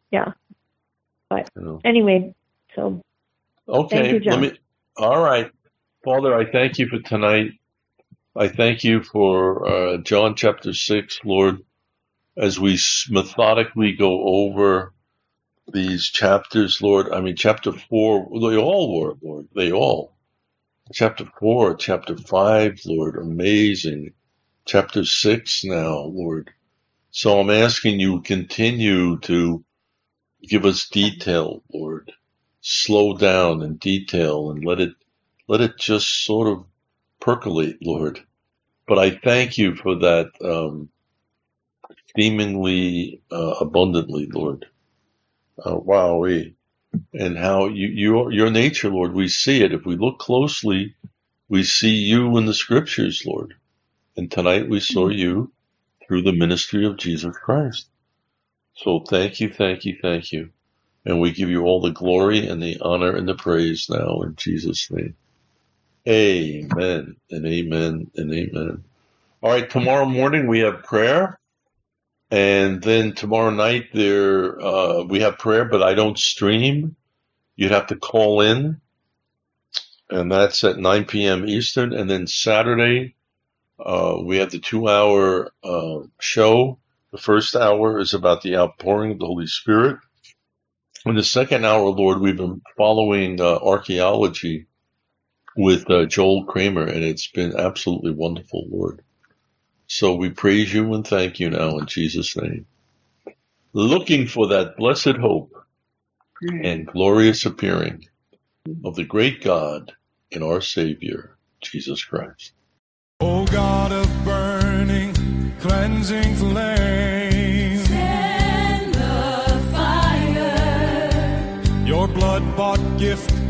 But anyway, so. Okay, thank you, John. All right. Father, I thank you for tonight. I thank you for John chapter 6, Lord, as we methodically go over these chapters, Lord. I mean, chapter 4, they all were, Lord. They all. Chapter 4, chapter 5, Lord, amazing. Chapter 6 now, Lord. So I'm asking you continue to give us detail, Lord. Slow down in detail and let it just sort of percolate, Lord. But I thank you for that seemingly abundantly, Lord. And how your nature, Lord, we see it. If we look closely, we see you in the scriptures, Lord. And tonight we saw you through the ministry of Jesus Christ. So thank you. And we give you all the glory and the honor and the praise now in Jesus' name. Amen and amen and amen. All right, tomorrow morning we have prayer. And then tomorrow night we have prayer, but I don't stream. You'd have to call in. And that's at 9 p.m. Eastern. And then Saturday, we have the 2-hour show. The first hour is about the outpouring of the Holy Spirit. In the second hour, Lord, we've been following archaeology with Joel Kramer, and it's been absolutely wonderful, Lord. So we praise you and thank you now in Jesus' name. Looking for that blessed hope and glorious appearing of the great God and our Savior, Jesus Christ. O God of burning, cleansing flame, send the fire. Your blood-bought gift